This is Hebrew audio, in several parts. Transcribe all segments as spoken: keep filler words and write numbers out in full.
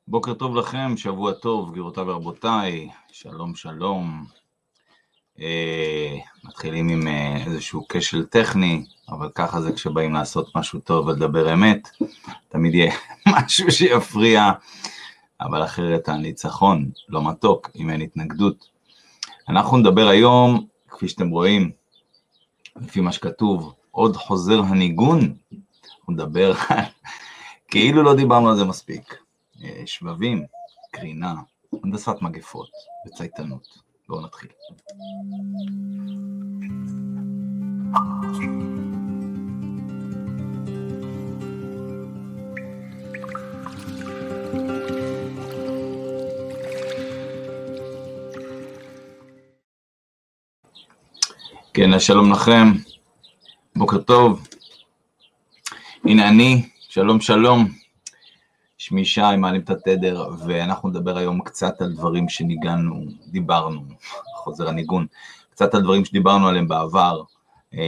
בוקר טוב לכם, שבוע טוב, גבירותיי ורבותיי, שלום שלום. אה, מתחילים עם אה, איזשהו כשל טכני, אבל ככה זה כשבאים לעשות משהו טוב ולדבר אמת, תמיד יהיה משהו שיפריע, אבל אחרת הניצחון לא מתוק, אם אין התנגדות. אנחנו נדבר היום, כפי שאתם רואים, לפי מה שכתוב, עוד חוזר הניגון, אנחנו נדבר כאילו לא דיברנו על זה מספיק. שבבים, קרינה, הנדסת מגפות וצייתנות. בואו נתחיל. כן, שלום לכם, בוקר טוב. הנה אני, שלום שלום. שמי שי, מעלים את התדר, ואנחנו נדבר היום קצת על דברים שניגענו, דיברנו, חוזר הניגון, קצת על דברים שדיברנו עליהם בעבר. אני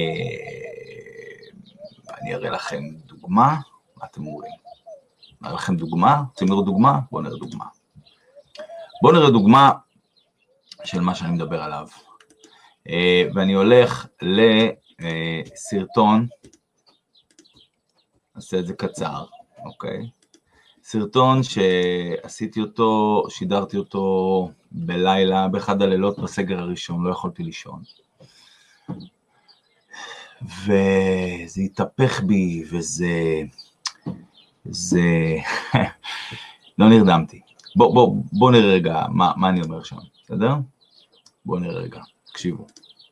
אראה לכם דוגמה, מה אתם אומרים? נראה לכם דוגמה? רוצים לראות דוגמה? בואו נראה דוגמה. בואו נראה דוגמה של מה שאני מדבר עליו. ואני הולך לסרטון, נעשה את זה קצר, אוקיי? סרטון שעשיתי אותו, שידרתי אותו בלילה, באחד הלילות בסגר הראשון, לא יכולתי לישון. וזה התהפך בי, וזה, זה, לא נרדמתי. בוא, בוא, בוא נראה רגע מה, מה אני אומר שם, בסדר? בוא נראה רגע, תקשיבו.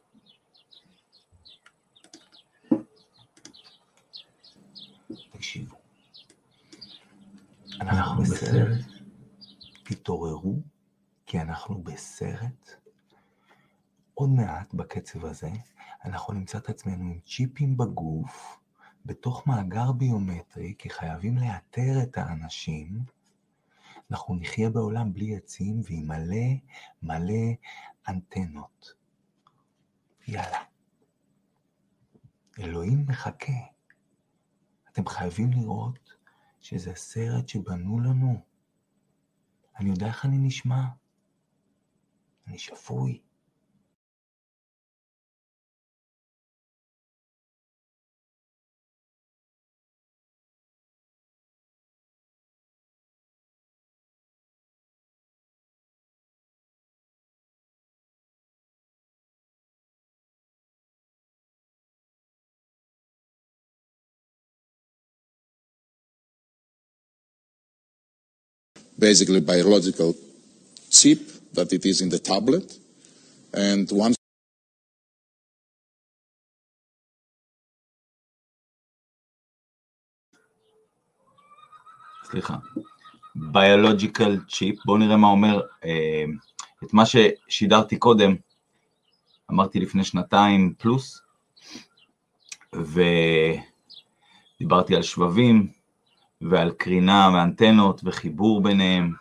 תקשיבו. אנחנו בסרט, תתעוררו, כי אנחנו בסרט. עוד מעט בקצב הזה, אנחנו נמצא את עצמנו עם צ'יפים בגוף, בתוך מאגר ביומטרי, כי חייבים לאתר את האנשים. אנחנו נחיה בעולם בלי עצים, ועם מלא מלא אנטנות. יאללה. אלוהים מחכה. אתם חייבים לראות, שזה סרט שבנו לנו. אני יודע איך אני נשמע. אני שפוי. Basically biological chip that it is in the tablet, and once סליחה, biological chip, בואו נראה מה אומר, אה, את מה ששידרתי קודם, אמרתי לפני שנתיים פלוס, ודיברתי על שבבים, ועל קרינה ואנטנות וחיבור ביניהם,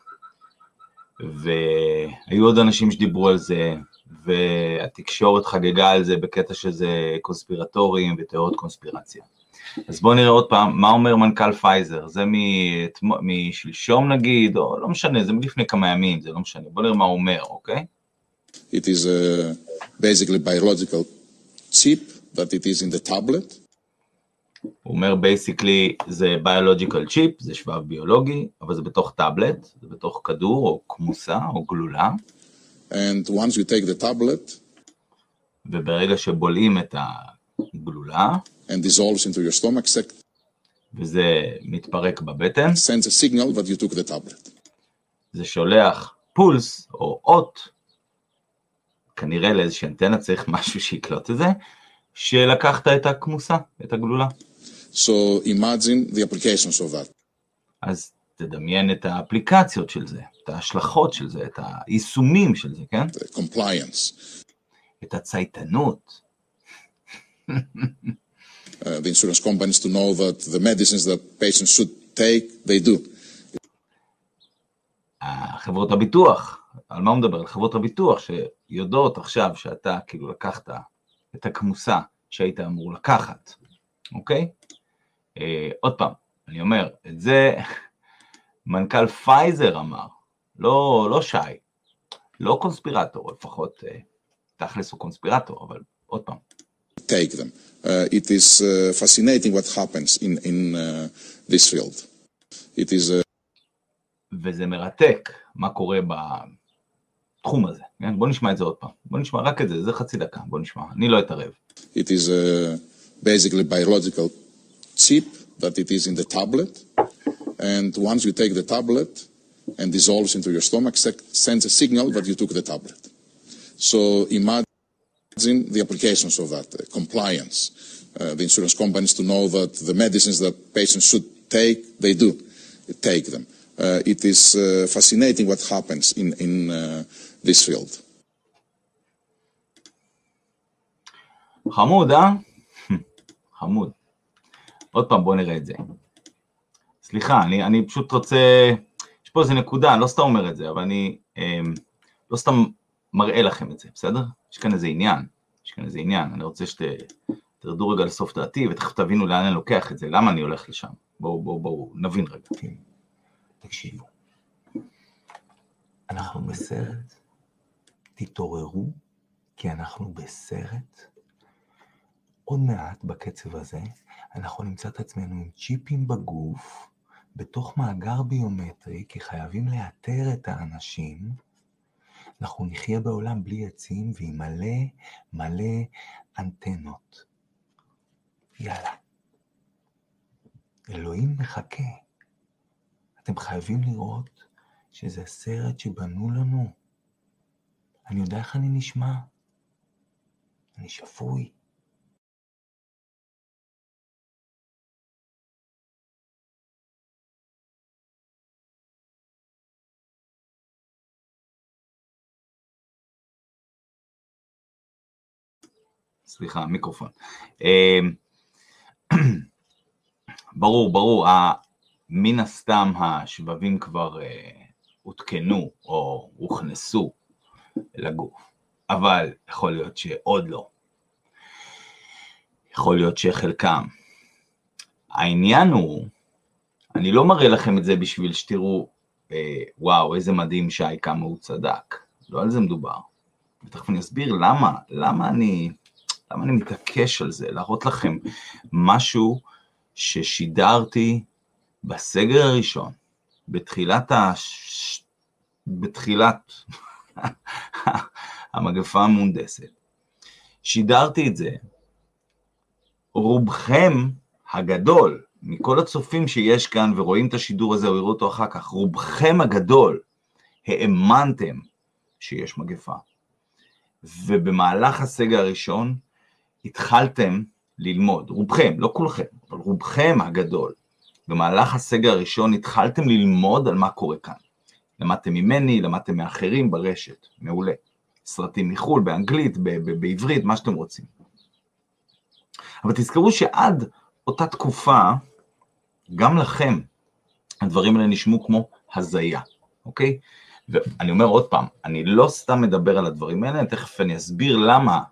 והיו עוד אנשים שדיברו על זה, והתקשורת חגגה על זה בקטע שזה קונספירטוריים ותיאוריות קונספירציה. אז בואו נראה עוד פעם, מה אומר מנכ"ל פייזר? זה משלשום נגיד, או לא משנה, זה מלפני כמה ימים, זה לא משנה. בואו נראה מה הוא אומר, אוקיי? it is a basically biological chip that it is in the tablet. הוא אומר basically זה biological chip, זה שבב ביולוגי, אבל זה בתוך טאבלט, זה בתוך כדור או כמוסה או גלולה. And once you take the tablet, וברגע שבולעים את הגלולה, and dissolves into your stomach, וזה מתפרק בבטן, sends a signal that you took the tablet. זה שולח פולס או אות, כנראה לאיזושהי אנטנה צריך משהו שיקלוט את זה, שלקחת את הכמוסה, את הגלולה. So imagine the applications of that. אז תדמיין את האפליקציות של זה, את ההשלכות של זה, את היישומים של זה, כן? The compliance. את הצייתנות. Uh, the insurance companies to know that the medicines that patients should take, they do. חברות הביטוח, על מה הוא מדבר? על חברות הביטוח שיודעות עכשיו שאתה כאילו לקחת את הכמוסה שהיית אמור לקחת, אוקיי? אה, עוד פעם, אני אומר, את זה מנכ"ל פייזר אמר, לא, לא שי, לא קונספירטור, לפחות תכלס הוא קונספירטור, אבל עוד פעם. Take them. Uh, it is uh, fascinating what happens in, in uh, this field. It is... Uh... וזה מרתק מה קורה בתחום הזה. כן? בוא נשמע את זה עוד פעם. בוא נשמע רק את זה, זה חצי דקה, בוא נשמע. אני לא אתערב. It is uh, basically biological chip that it is in the tablet. And once you take the tablet and dissolves into your stomach, sends a signal that you took the tablet. So imagine the applications of that, uh, compliance, uh, the insurance companies to know that the medicines that patients should take, they do take them. Uh, it is uh, fascinating what happens in, in uh, this field. חמוד, אה? חמוד. עוד פעם בוא נראה את זה. סליחה, אני, אני פשוט רוצה, יש פה איזה נקודה, אני לא סתם אומר את זה, אבל אני אה, לא סתם מראה לכם את זה, בסדר? יש כאן איזה עניין, יש כאן איזה עניין, אני רוצה שתרדו רגע לסוף דעתי, ותכף תבינו לאן אני לוקח את זה, למה אני הולך לשם, בואו, בואו, בואו, נבין רגע. תקשיבו, אנחנו בסרט, תתעוררו, כי אנחנו בסרט, עוד מעט בקצב הזה, אנחנו נמצא את עצמנו עם צ'יפים בגוף, בתוך מאגר ביומטרי, כי חייבים לאתר את האנשים, אנחנו נחיה בעולם בלי עצים, ועם מלא מלא אנטנות. יאללה. אלוהים מחכה. אתם חייבים לראות שזה סרט שבנו לנו. אני יודע איך אני נשמע. אני שפוי. סליחה, מיקרופון. ברור, ברור, מן הסתם השבבים כבר הותקנו או הוכנסו לגוף, אבל יכול להיות שעוד לא. יכול להיות שחלקם. העניין הוא, אני לא מראה לכם את זה בשביל שתראו, וואו, איזה מדהים שי, כמה הוא צדק. לא על זה מדובר. ותכף אני אסביר למה, למה אני... למה אני מתעקש על זה, להראות לכם משהו ששידרתי בסגר הראשון, בתחילת, הש... בתחילת המגפה המונדסת. שידרתי את זה, רובכם הגדול, מכל הצופים שיש כאן ורואים את השידור הזה או יראו אותו אחר כך, רובכם הגדול האמנתם שיש מגפה. ובמהלך הסגר הראשון, התחלתם ללמוד, רובכם, לא כולכם, אבל רובכם הגדול, במהלך הסגר הראשון התחלתם ללמוד על מה קורה כאן. למדתם ממני, למדתם מאחרים ברשת, מעולה. סרטים מחול, באנגלית, ב- ב- בעברית, מה שאתם רוצים. אבל תזכרו שעד אותה תקופה, גם לכם, הדברים האלה נשמעו כמו הזיה, אוקיי? ואני אומר עוד פעם, אני לא סתם מדבר על הדברים האלה, תכף אני אסביר למה,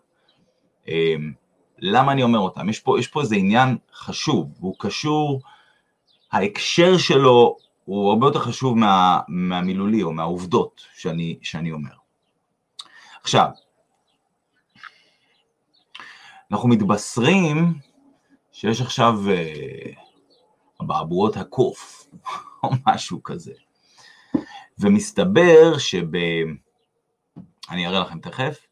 למה אני אומר אותם. יש פה, יש פה איזה עניין חשוב, והוא קשור, ההקשר שלו הוא הרבה יותר חשוב מה, מהמילולי או מהעובדות שאני, שאני אומר. עכשיו, אנחנו מתבשרים שיש עכשיו אבעבועות הקוף, או משהו כזה. ומסתבר שב... אני אראה לכם תכף,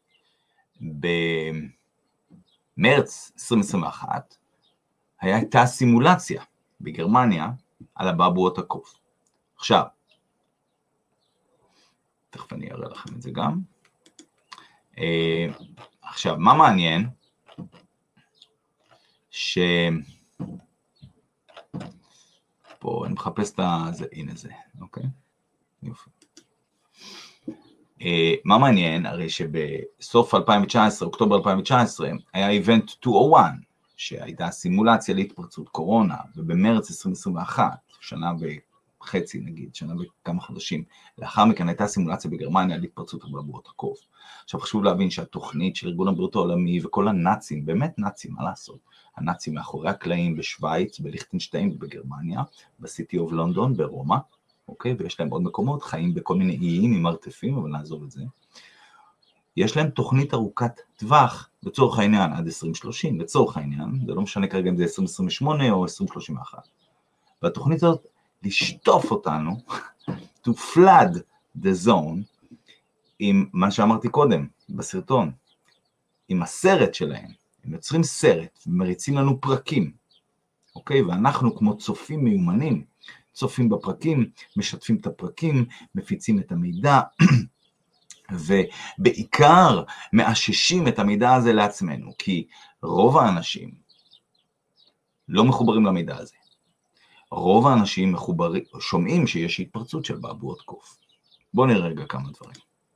במרץ עשרים עשרים ואחת הייתה סימולציה בגרמניה על אבעבועות הקוף. עכשיו, תכף אני אראה לכם את זה גם. עכשיו, מה מעניין? ש... פה אני מחפש את זה, הנה זה, אוקיי? יופי. מה מעניין? הרי שבסוף אלפיים תשע עשרה, אוקטובר אלפיים תשע עשרה, היה איבנט מאתיים ואחת, שהייתה סימולציה להתפרצות קורונה, ובמרץ עשרים עשרים ואחת, שנה וחצי נגיד, שנה וכמה חודשים, לאחר מכן הייתה סימולציה בגרמניה להתפרצות אבעבועות הקוף. עכשיו חשוב להבין שהתוכנית של ארגון הבריאות העולמי וכל הנאצים, באמת נאצים, מה לעשות? הנאצים מאחורי הקלעים בשוויץ, בליכטנשטיין ובגרמניה, בסיטי אוף לונדון, ברומא, אוקיי? ויש להם עוד מקומות, חיים בכל מיני איים עם מרתפים, אבל נעזוב את זה. יש להם תוכנית ארוכת טווח, בצורך העניין, עד עשרים שלושים, בצורך העניין, זה לא משנה כרגע אם זה עשרים עשרים ושמונה או עשרים שלושים ואחת. והתוכנית הזאת, לשטוף אותנו, to flood the zone, עם מה שאמרתי קודם, בסרטון, עם הסרט שלהם, הם יוצרים סרט, ומריצים לנו פרקים, אוקיי? ואנחנו כמו צופים מיומנים, צופים בפרקים, משתפים את הפרקים, מפיצים את המידע, ובעיקר מאששים את המידע הזה לעצמנו, כי רוב האנשים לא מחוברים למידע הזה. רוב האנשים מחוברים, שומעים שיש התפרצות של באבעות קוף. בואו נראה רגע כמה דברים.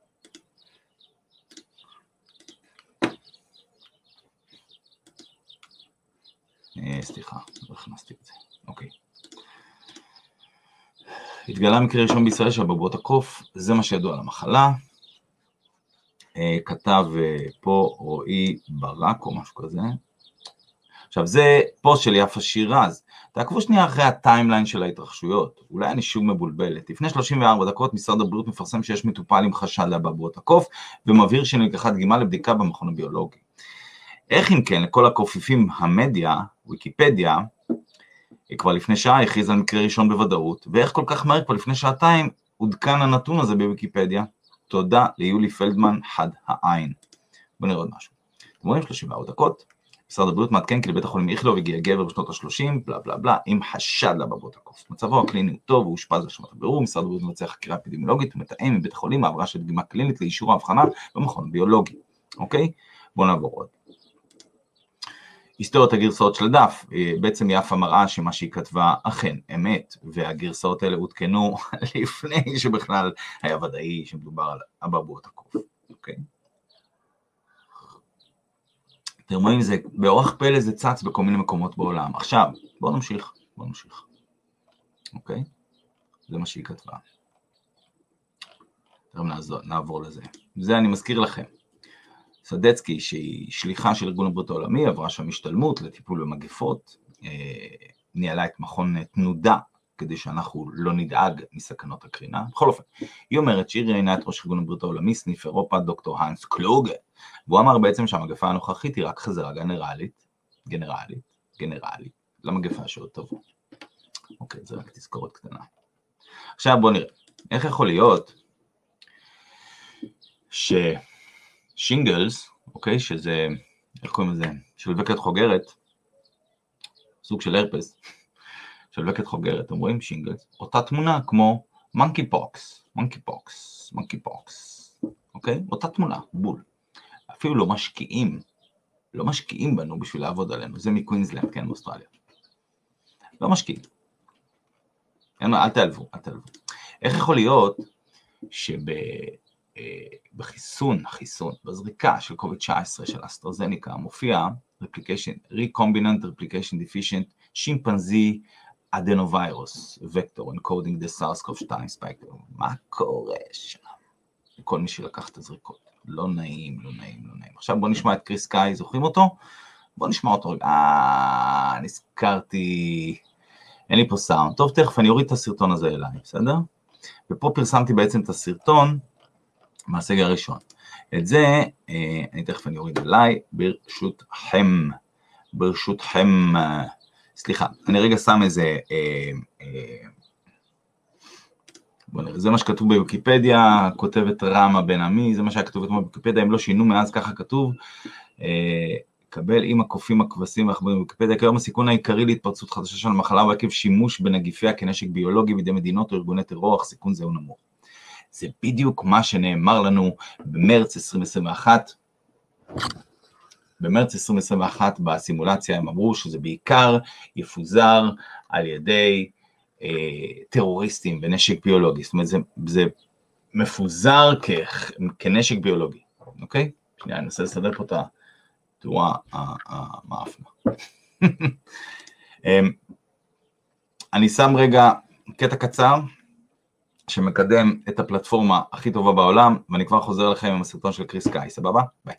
אה, סליחה, לא הכנסתי את זה. אוקיי. התגלה מקרה ראשון בישראל של באבעות הקוף, זה מה שידוע על המחלה. אה, כתב אה, פה רועי ברק או משהו כזה. עכשיו זה פוסט של יפה שירז, תעקבו שנייה אחרי הטיימליין של ההתרחשויות, אולי אני שוב מבולבלת. לפני שלושים וארבע דקות משרד הבריאות מפרסם שיש מטופל עם חשד לאבעבועות הקוף, ומבהיר שנלקחה דגימה לבדיקה במכון הביולוגי. איך אם כן, לכל הקופיפים המדיה, ויקיפדיה, כבר לפני שעה הכריז על מקרה ראשון בוודאות, ואיך כל כך מהר כבר לפני שעתיים עודכן הנתון הזה בוויקיפדיה. תודה ליולי פלדמן חד העין. בואו נראה עוד משהו. אתם רואים שלושים וארבע דקות, משרד הבריאות מעדכן כי לבית החולים איכילוב הגיע גבר בשנות ה-שלושים, בלה בלה בלה, עם חשד לאבעבועות הקוף. מצבו הקליני הוא טוב, הוא אושפז להשלמת הבירור, משרד הבריאות מבצע חקירה אפידמיולוגית, ומתאם עם בית החולים העברה של דגימה קלינית לאישור ההבחנה במכון הביולוגי. אוקיי? בואו נעבור עוד. היסטוריות הגרסאות של הדף, בעצם יפה מראה שמה שהיא כתבה אכן אמת, והגרסאות האלה הותקנו לפני שבכלל היה ודאי שמדובר על אבעבועות הקוף. אוקיי? אתם רואים, זה באורח פלא זה צץ בכל מיני מקומות בעולם. עכשיו, בואו נמשיך, בואו נמשיך. אוקיי? זה מה שהיא כתבה. תראה, נעבור לזה. זה אני מזכיר לכם. סדצקי, שהיא שליחה של ארגון הבריאות העולמי, עברה שם השתלמות לטיפול במגפות, ניהלה את מכון תנודה, כדי שאנחנו לא נדאג מסכנות הקרינה. בכל אופן, היא אומרת שהיא ראיינה את ראש ארגון הבריאות העולמי, סניף אירופה, דוקטור הנס קלוגה, והוא אמר בעצם שהמגפה הנוכחית היא רק חזרה גנרלית, גנרלית, גנרלית, למגפה שעוד תבוא. אוקיי, זה רק תזכורת קטנה. עכשיו בואו נראה, איך יכול להיות ששינגלס, אוקיי, שזה, איך קוראים לזה, שלווקת חוגרת, סוג של הרפס, שלווקת חוגרת, אתם רואים שינגלס, אותה תמונה כמו מונקי פוקס, מונקי פוקס, מונקי פוקס, אוקיי? אותה תמונה, בול. אפילו לא משקיעים, לא משקיעים בנו בשביל לעבוד עלינו, זה מקווינסלנד, כן, באוסטרליה. לא משקיעים. אל תעלבו, אל תעלבו. איך יכול להיות שבחיסון, החיסון, בזריקה של קוביד תשע עשרה של אסטרזניקה, מופיע recombinant replication deficient chimpanzee adenovirus vector encoding the SARS-קו שתיים spike. מה קורה שם? כל מי שלקח את הזריקות. לא נעים, לא נעים, לא נעים. עכשיו בוא נשמע את קריס קאי, זוכרים אותו? בוא נשמע אותו רגע. אה, נזכרתי. אין לי פה סאונד. טוב, תכף אני אוריד את הסרטון הזה אליי, בסדר? ופה פרסמתי בעצם את הסרטון מהסגר הראשון. את זה, אה, אני תכף אני אוריד אליי, ברשותכם. ברשותכם. סליחה, אני רגע שם איזה... אה, אה, בוא נראה, זה מה שכתוב בוויקיפדיה, כותבת רמה בן עמי, זה מה שהיה כתוב בוויקיפדיה, הם לא שינו מאז, ככה כתוב, אה, קבל עם הקופים הכבשים והחברים בוויקיפדיה, כיום הסיכון העיקרי להתפרצות חדשה של המחלה, ועקב שימוש בנגיפיה כנשק ביולוגי בידי מדינות או ארגוני טרור, אך סיכון זהו נמוך. זה בדיוק מה שנאמר לנו במרץ עשרים עשרים ואחת, במרץ עשרים עשרים ואחת בסימולציה הם אמרו שזה בעיקר יפוזר על ידי טרוריסטים ונשק ביולוגי, זאת אומרת זה, זה מפוזר כ, כנשק ביולוגי, אוקיי? שנייה, אני אנסה לסדר פה את התאורה המאפנה. אני שם רגע קטע קצר שמקדם את הפלטפורמה הכי טובה בעולם, ואני כבר חוזר לכם עם הסרטון של קריס קאי, סבבה? ביי.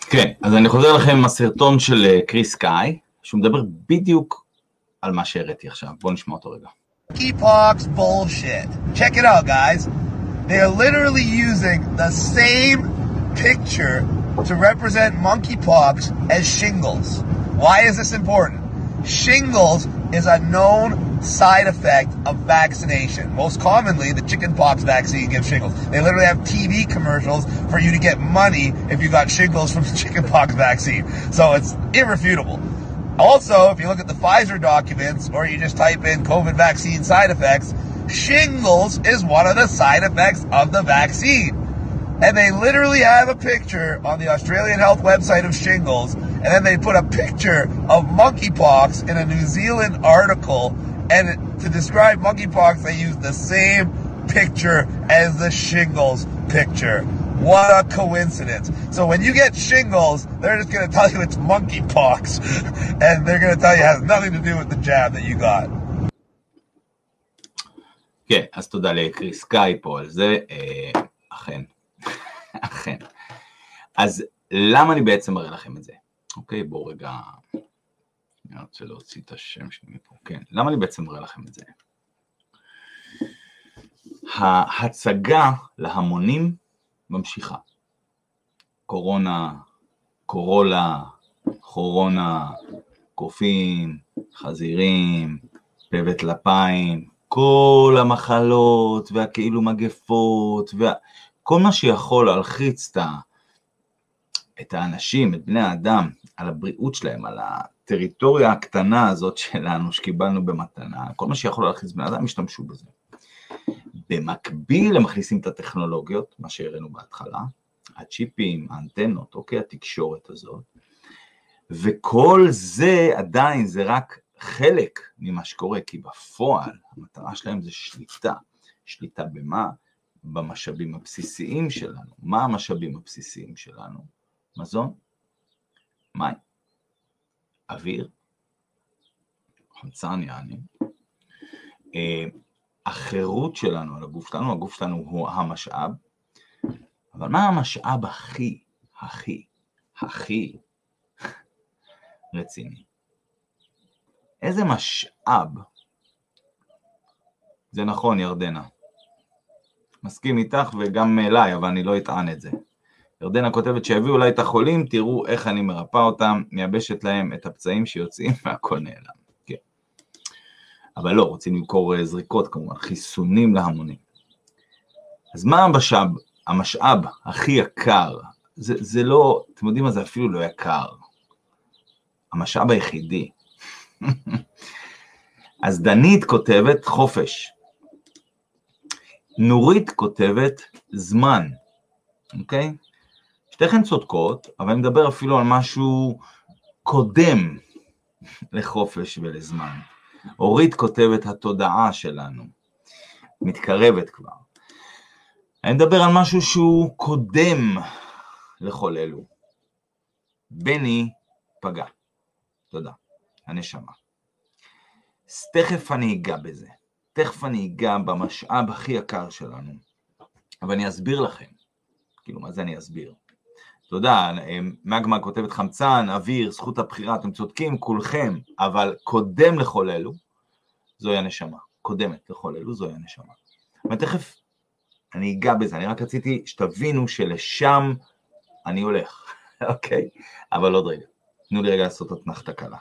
כן, אז אני חוזר לכם עם הסרטון של קריס קאי, שהוא מדבר בדיוק על מה שהראיתי עכשיו. בואו נשמע אותו רגע. Monkeypox bullshit. Check it out, guys. They are literally using the same picture to represent monkeypox as shingles. Why is this important? Shingles is a known side effect of vaccination. Most commonly, the chickenpox vaccine gives shingles. They literally have T V commercials for you to get money if you got shingles from the chickenpox vaccine. So it's irrefutable. Also, if you look at the Pfizer documents, or you just type in COVID vaccine side effects, shingles is one of the side effects of the vaccine. And they literally have a picture on the Australian Health website of shingles, and then they put a picture of monkeypox in a New Zealand article, and to describe monkeypox, they use the same picture as the shingles picture. What a coincidence. So when you get shingles, they're just going to tell you it's monkeypox, and they're going to tell you it has nothing to do with the jab that you got. כן, אז תודה לקריס קאי פה על זה, אה, אכן, אכן. אז למה אני בעצם מראה לכם את זה? אוקיי, בואו רגע, אני רוצה להוציא את השם שלי מפה, כן, למה אני בעצם מראה לכם את זה? ההצגה להמונים ממשיכה. קורונה, קורולה, קורונה, קופים, חזירים, פה וטלפיים, כל המחלות והכאילו מגפות, וכל מה שיכול להלחיץ את האנשים, את בני האדם, על הבריאות שלהם, על הטריטוריה הקטנה הזאת שלנו שקיבלנו במתנה, כל מה שיכול להלחיץ בני האדם, השתמשו בזה. במקביל הם מכניסים את הטכנולוגיות, מה שהראינו בהתחלה, הצ'יפים, האנטנות, אוקיי, התקשורת הזאת, וכל זה עדיין זה רק חלק ממה שקורה, כי בפועל המטרה שלהם זה שליטה. שליטה במה? במשאבים הבסיסיים שלנו. מה המשאבים הבסיסיים שלנו? מזון, מים, אוויר, חמצן יעני, החירות שלנו על הגוף שלנו, הגוף שלנו הוא המשאב, אבל מה המשאב הכי, הכי, הכי רציני? איזה משאב? זה נכון, ירדנה. מסכים איתך וגם אליי, אבל אני לא אטען את זה. ירדנה כותבת שהביאו אליי את החולים, תראו איך אני מרפא אותם, מייבשת להם את הפצעים שיוצאים והכל נעלם. כן. אבל לא, רוצים למכור זריקות כמובן, חיסונים להמונים. אז מה המשאב, המשאב הכי יקר? זה, זה לא, אתם יודעים מה, זה אפילו לא יקר. המשאב היחידי. אז דנית כותבת חופש. נורית כותבת זמן. אוקיי? שתיכן צודקות, אבל אני מדבר אפילו על משהו קודם לחופש ולזמן. אורית כותבת התודעה שלנו. מתקרבת כבר. אני מדבר על משהו שהוא קודם לכל אלו. בני פגע. תודה. הנשמה. אז תכף אני אגע בזה. תכף אני אגע במשאב הכי יקר שלנו. אבל אני אסביר לכם. כאילו, מה זה אני אסביר? תודה, מגמה כותבת חמצן, אוויר, זכות הבחירה, אתם צודקים, כולכם, אבל קודם לכל אלו, זוהי הנשמה. קודמת לכל אלו, זוהי הנשמה. ותכף אני אגע בזה, אני רק רציתי שתבינו שלשם אני הולך, אוקיי? אבל עוד רגע, תנו לי רגע לעשות אתנחתא קלה.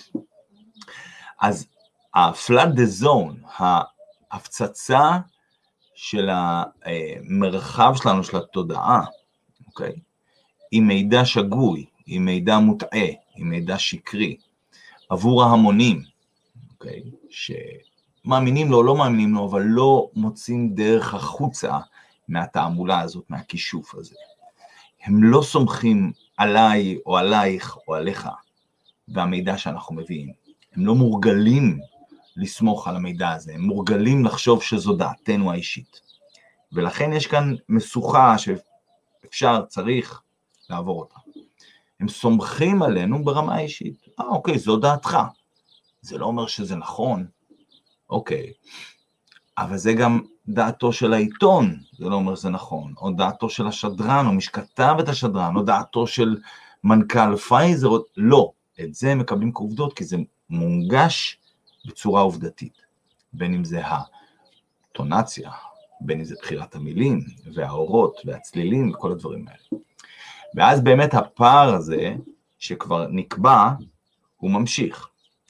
אז ה-flood the zone, ההפצצה של המרחב שלנו, של התודעה, אוקיי? עם מידע שגוי, עם מידע מוטעה, עם מידע שקרי, עבור ההמונים, אוקיי? שמאמינים לו או לא מאמינים לו, אבל לא מוצאים דרך החוצה מהתעמולה הזאת, מהכישוף הזה. הם לא סומכים עליי או עלייך או עליך, והמידע שאנחנו מביאים. הם לא מורגלים לסמוך על המידע הזה, הם מורגלים לחשוב שזו דעתנו האישית. ולכן יש כאן משוכה שאפשר, צריך לעבור אותה. הם סומכים עלינו ברמה האישית. אה, אוקיי, זו דעתך. זה לא אומר שזה נכון. אוקיי. אבל זה גם דעתו של העיתון, זה לא אומר שזה נכון. או דעתו של השדרן, או מי שכתב את השדרן, או דעתו של מנכ"ל פייזר, לא, את זה מקבלים כעובדות, כי זה מונגש בצורה עובדתית, בין אם זה הטונציה, בין אם זה בחירת המילים, והאורות, והצלילים, וכל הדברים האלה. ואז באמת הפער הזה, שכבר נקבע, הוא ממשיך.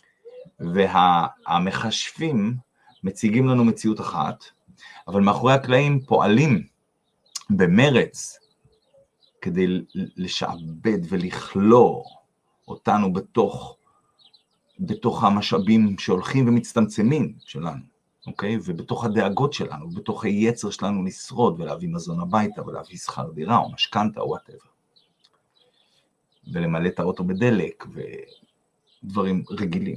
והמחשבים מציגים לנו מציאות אחת, אבל מאחורי הקלעים פועלים במרץ, כדי לשעבד ולכלוא אותנו בתוך, בתוך המשאבים שהולכים ומצטמצמים שלנו, אוקיי? ובתוך הדאגות שלנו, בתוך היצר שלנו לשרוד ולהביא מזון הביתה ולהביא שכר דירה או משכנתה או whatever. ולמלא את האוטו בדלק ודברים רגילים.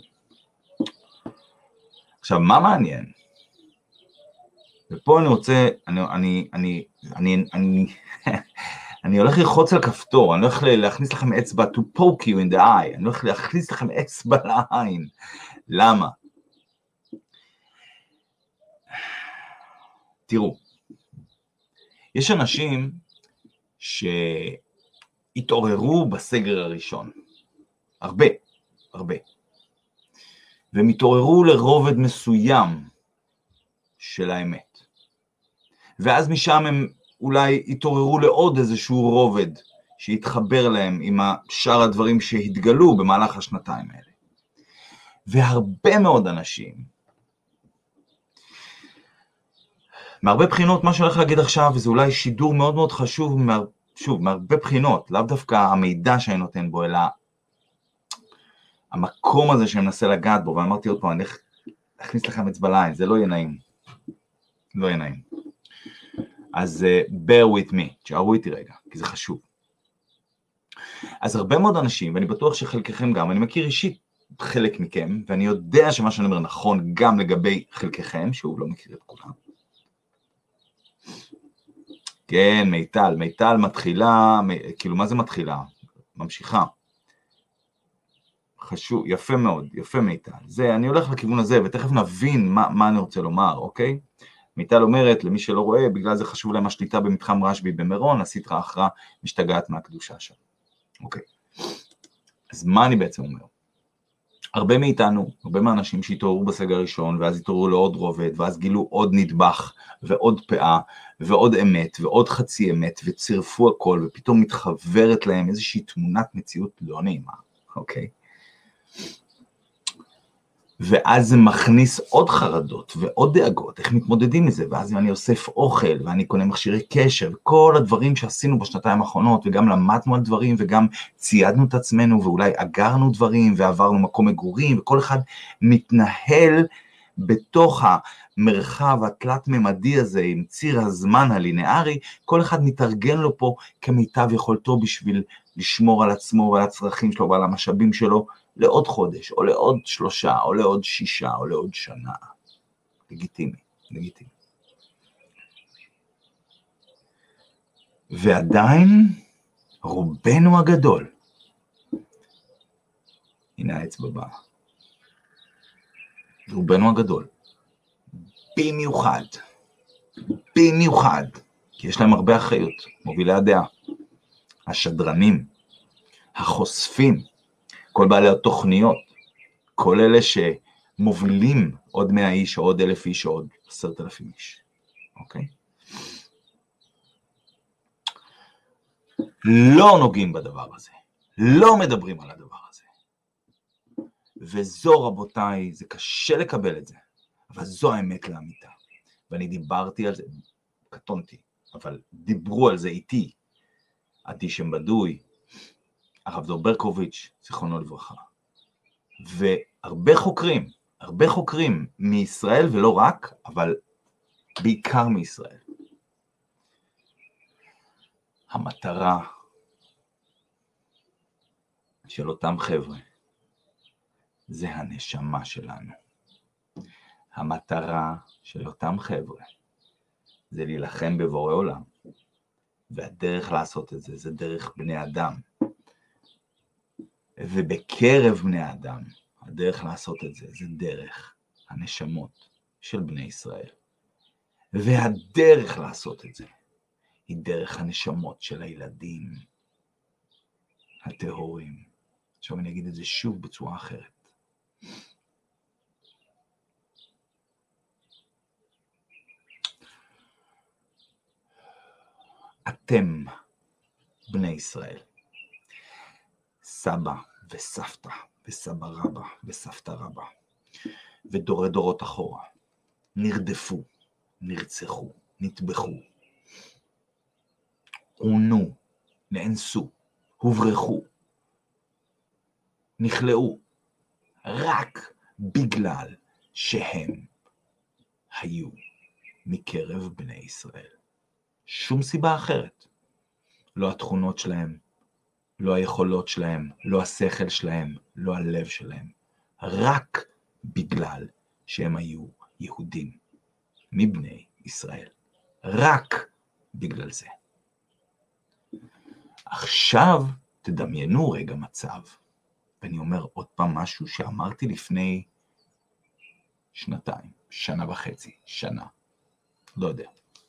עכשיו, מה מעניין? ופה אני רוצה, אני, אני, אני, אני, אני, אני הולך ללחוץ על כפתור, אני הולך להכניס לכם אצבע, to poke you in the eye, אני הולך להכניס לכם אצבע לעין. למה? תראו, יש אנשים שהתעוררו בסגר הראשון, הרבה, הרבה, והם התעוררו לרובד מסוים של האמת, ואז משם הם אולי התעוררו לעוד איזשהו רובד שהתחבר להם עם שאר הדברים שהתגלו במהלך השנתיים האלה. והרבה מאוד אנשים, מהרבה בחינות, מה שאני הולך להגיד עכשיו, זה אולי שידור מאוד מאוד חשוב, שוב, מהרבה בחינות, לאו דווקא המידע שאני נותן בו, אלא המקום הזה שאני מנסה לגעת בו, ואמרתי עוד פעם, אני הולך להכניס לכם אצבע לעין, זה לא יהיה נעים. לא יהיה נעים. אז uh, bear with me, תשארו איתי רגע, כי זה חשוב. אז הרבה מאוד אנשים, ואני בטוח שחלקכם גם, אני מכיר אישית חלק מכם, ואני יודע שמה שאני אומר נכון גם לגבי חלקכם, שהוא לא מכיר את כולם. כן, מיטל, מיטל מתחילה, כאילו מה זה מתחילה? ממשיכה. חשוב, יפה מאוד, יפה מיטל. זה, אני הולך לכיוון הזה, ותכף נבין מה, מה אני רוצה לומר, אוקיי? מיטל אומרת, למי שלא רואה, בגלל זה חשוב להם השליטה במתחם רשב"י במירון, הסטרא אחרא משתגעת מהקדושה שם. אוקיי. אז מה אני בעצם אומר? הרבה מאיתנו, הרבה מהאנשים שהתעוררו בסגר הראשון, ואז התעוררו לעוד רובד, ואז גילו עוד נדבך, ועוד פאה, ועוד אמת, ועוד חצי אמת, וצירפו הכל, ופתאום מתחברת להם איזושהי תמונת מציאות לא נעימה, אוקיי? ואז זה מכניס עוד חרדות ועוד דאגות, איך מתמודדים מזה, ואז אם אני אוסף אוכל, ואני קונה מכשירי קשר, וכל הדברים שעשינו בשנתיים האחרונות, וגם למדנו על דברים, וגם ציידנו את עצמנו, ואולי אגרנו דברים, ועברנו מקום מגורים, וכל אחד מתנהל בתוך המרחב התלת-ממדי הזה, עם ציר הזמן הלינארי, כל אחד מתארגן לו פה כמיטב יכולתו, בשביל לשמור על עצמו ועל הצרכים שלו ועל המשאבים שלו, לעוד חודש, או לעוד שלושה, או לעוד שישה, או לעוד שנה. לגיטימי, לגיטימי. ועדיין, רובנו הגדול, הנה האצבע באה, רובנו הגדול, במיוחד, במיוחד, כי יש להם הרבה אחריות, מובילי הדעה, השדרנים, החושפים, כל בעלי התוכניות, כל אלה שמובילים עוד מאה איש, או עוד אלף איש, או עוד עשרת אלפים איש. אוקיי? לא נוגעים בדבר הזה. לא מדברים על הדבר הזה. וזו, רבותיי, זה קשה לקבל את זה, אבל זו האמת לאמיתה. ואני דיברתי על זה, קטונתי, אבל דיברו על זה איתי, עדי שם בדוי, הרב דור ברקוביץ', זיכרונו לברכה. והרבה חוקרים, הרבה חוקרים מישראל, ולא רק, אבל בעיקר מישראל. המטרה של אותם חבר'ה, זה הנשמה שלנו. המטרה של אותם חבר'ה, זה להילחם בבורא עולם. והדרך לעשות את זה, זה דרך בני אדם. ובקרב בני אדם, הדרך לעשות את זה, זה דרך הנשמות של בני ישראל. והדרך לעשות את זה, היא דרך הנשמות של הילדים. הטהורים. עכשיו אני אגיד את זה שוב בצורה אחרת. אתם, בני ישראל, סבא וסבתא וסבא רבא וסבתא רבא, ודורי דורות אחורה, נרדפו, נרצחו, נטבחו, עונו, נאנסו, הוברחו, נכלאו, רק בגלל שהם היו מקרב בני ישראל. שום סיבה אחרת. לא התכונות שלהם, לא היכולות שלהם, לא השכל שלהם, לא הלב שלהם. רק בגלל שהם היו יהודים מבני ישראל. רק בגלל זה. עכשיו תדמיינו רגע מצב, ואני אומר עוד פעם משהו שאמרתי לפני שנתיים, שנה וחצי, שנה, לא יודע.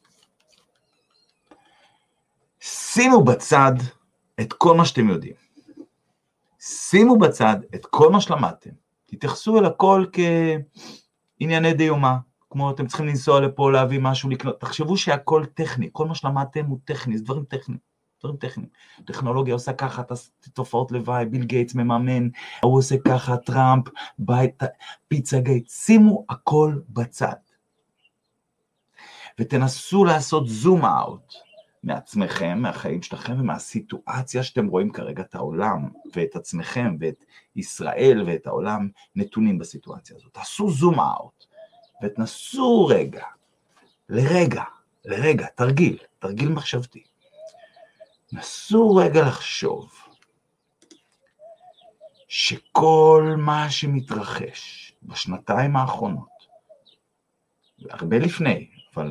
שימו בצד את כל מה שאתם יודעים. שימו בצד את כל מה שלמדתם. תתייחסו אל הכל כענייני דיומה. כמו אתם צריכים לנסוע לפה, להביא משהו, לקנות. תחשבו שהכל טכני. כל מה שלמדתם הוא טכני, זה דברים טכניים. דברים טכניים. טכנולוגיה עושה ככה, תופעות לוואי, ביל גייטס מממן, הוא עושה ככה, טראמפ, בית, פיצה גייט. שימו הכל בצד. ותנסו לעשות זום אאוט. מעצמכם, מהחיים שלכם ומהסיטואציה שאתם רואים כרגע את העולם ואת עצמכם ואת ישראל ואת העולם נתונים בסיטואציה הזאת. תעשו זום אאוט ותנסו רגע, לרגע, לרגע, תרגיל, תרגיל מחשבתי. נסו רגע לחשוב שכל מה שמתרחש בשנתיים האחרונות, הרבה לפני, אבל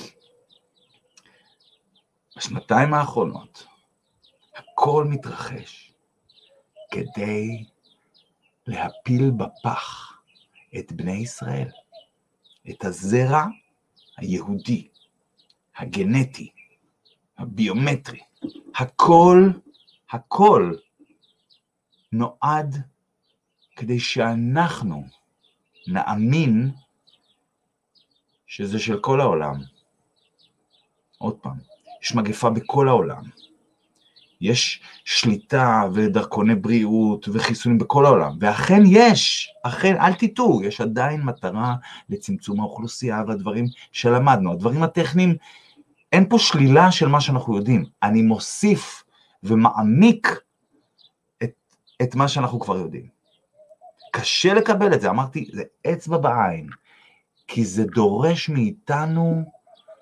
בשנתיים האחרונות, הכל מתרחש כדי להפיל בפח את בני ישראל, את הזרע היהודי, הגנטי, הביומטרי. הכל, הכל נועד כדי שאנחנו נאמין שזה של כל העולם. עוד פעם. יש מגפה בכל העולם. יש שליטה ודרכוני בריאות וחיסונים בכל העולם. ואכן יש, אכן, אל תטעו, יש עדיין מטרה לצמצום האוכלוסייה והדברים שלמדנו. הדברים הטכניים, אין פה שלילה של מה שאנחנו יודעים. אני מוסיף ומעמיק את, את מה שאנחנו כבר יודעים. קשה לקבל את זה, אמרתי, זה אצבע בעין, כי זה דורש מאיתנו,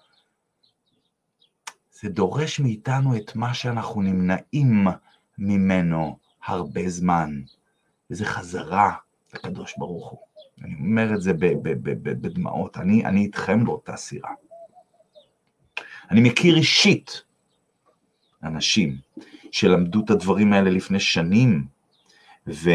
זה דורש מאיתנו את מה שאנחנו נמנעים ממנו הרבה זמן. וזה חזרה לקדוש ברוך הוא. אני אומר את זה בדמעות. אני, אני איתכם באותה סירה. אני מכיר אישית אנשים שלמדו את הדברים האלה לפני שנים, ו...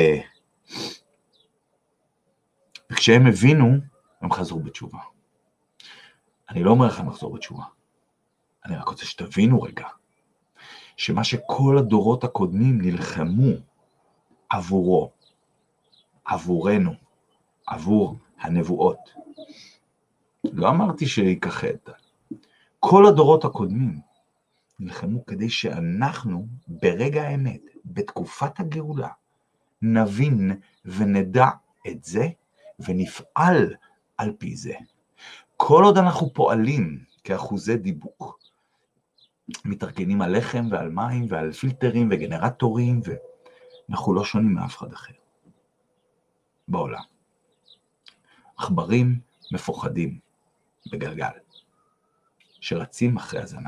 וכשהם הבינו, הם חזרו בתשובה. אני לא אומר לכם לחזור בתשובה. אני רק רוצה שתבינו רגע, שמה שכל הדורות הקודמים נלחמו עבורו, עבורנו, עבור הנבואות. לא אמרתי שיקחד. כל הדורות הקודמים נלחמו כדי שאנחנו ברגע האמת, בתקופת הגאולה, נבין ונדע את זה ונפעל על פי זה. כל עוד אנחנו פועלים כאחוזי דיבוק, מתארגנים על לחם ועל מים ועל פילטרים וגנרטורים, ואנחנו לא שונים מאף אחד אחר בעולם. עכברים מפוחדים בגלגל, שרצים אחרי הזנב.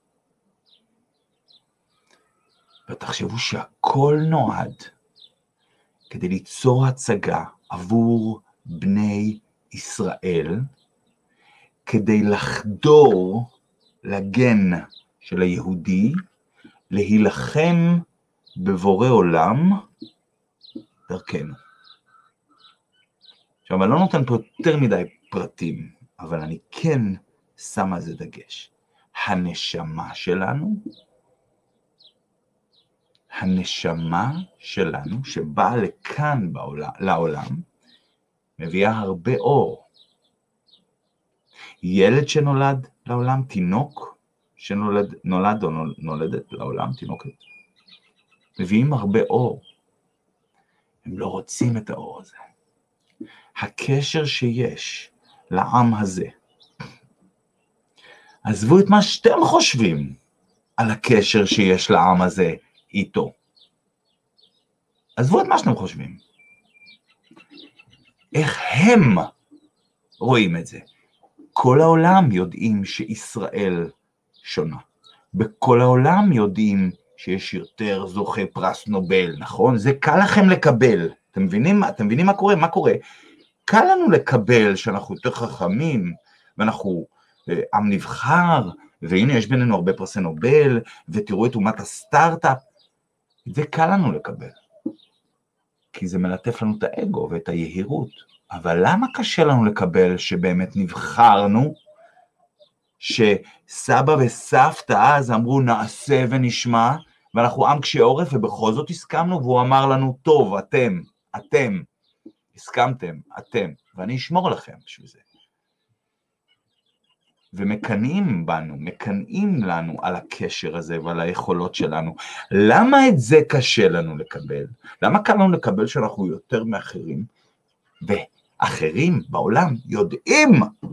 ותחשבו שהכל נועד כדי ליצור הצגה עבור בני ישראל, כדי לחדור לגן של היהודי, להילחם בבורא עולם דרכנו. עכשיו, אני לא נותן פה יותר מדי פרטים, אבל אני כן שם על זה דגש. הנשמה שלנו, הנשמה שלנו שבאה לכאן בעולם, לעולם, מביאה הרבה אור. ילד שנולד לעולם, תינוק שנולד נולד או נולדת לעולם, תינוקת, מביאים הרבה אור. הם לא רוצים את האור הזה. הקשר שיש לעם הזה, עזבו את מה שאתם חושבים על הקשר שיש לעם הזה איתו. עזבו את מה שאתם חושבים. איך הם רואים את זה? כל העולם יודעים שישראל שונה. בכל העולם יודעים שיש יותר זוכה פרס נובל, נכון? זה קל לכם לקבל. אתם מבינים, אתם מבינים מה קורה? מה קורה? קל לנו לקבל שאנחנו יותר חכמים, ואנחנו עם נבחר, והנה יש בינינו הרבה פרסי נובל, ותראו את אומת הסטארט-אפ. זה קל לנו לקבל. כי זה מלטף לנו את האגו ואת היהירות. אבל למה קשה לנו לקבל שבאמת נבחרנו, שסבא וסבתא אז אמרו נעשה ונשמע, ואנחנו עם קשי עורף ובכל זאת הסכמנו, והוא אמר לנו טוב, אתם, אתם, הסכמתם, אתם, ואני אשמור לכם בשביל זה. ומקנאים בנו, מקנאים לנו על הקשר הזה ועל היכולות שלנו. למה את זה קשה לנו לקבל? למה קל לנו לקבל שאנחנו יותר מאחרים? ואחרים בעולם יודעים,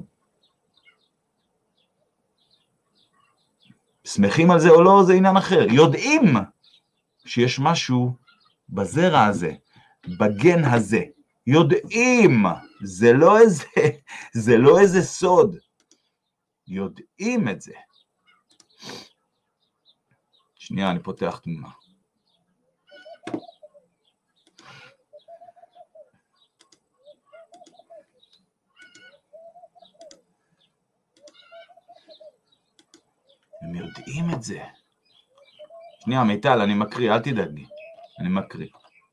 שמחים על זה או לא, זה עניין אחר, יודעים שיש משהו בזרע הזה, בגן הזה, יודעים, זה לא איזה, זה לא איזה סוד, יודעים את זה. שנייה, אני פותח תמונה. הם יודעים את זה. שנייה, מיטל, אני מקריא, אל תדאגי. אני מקריא.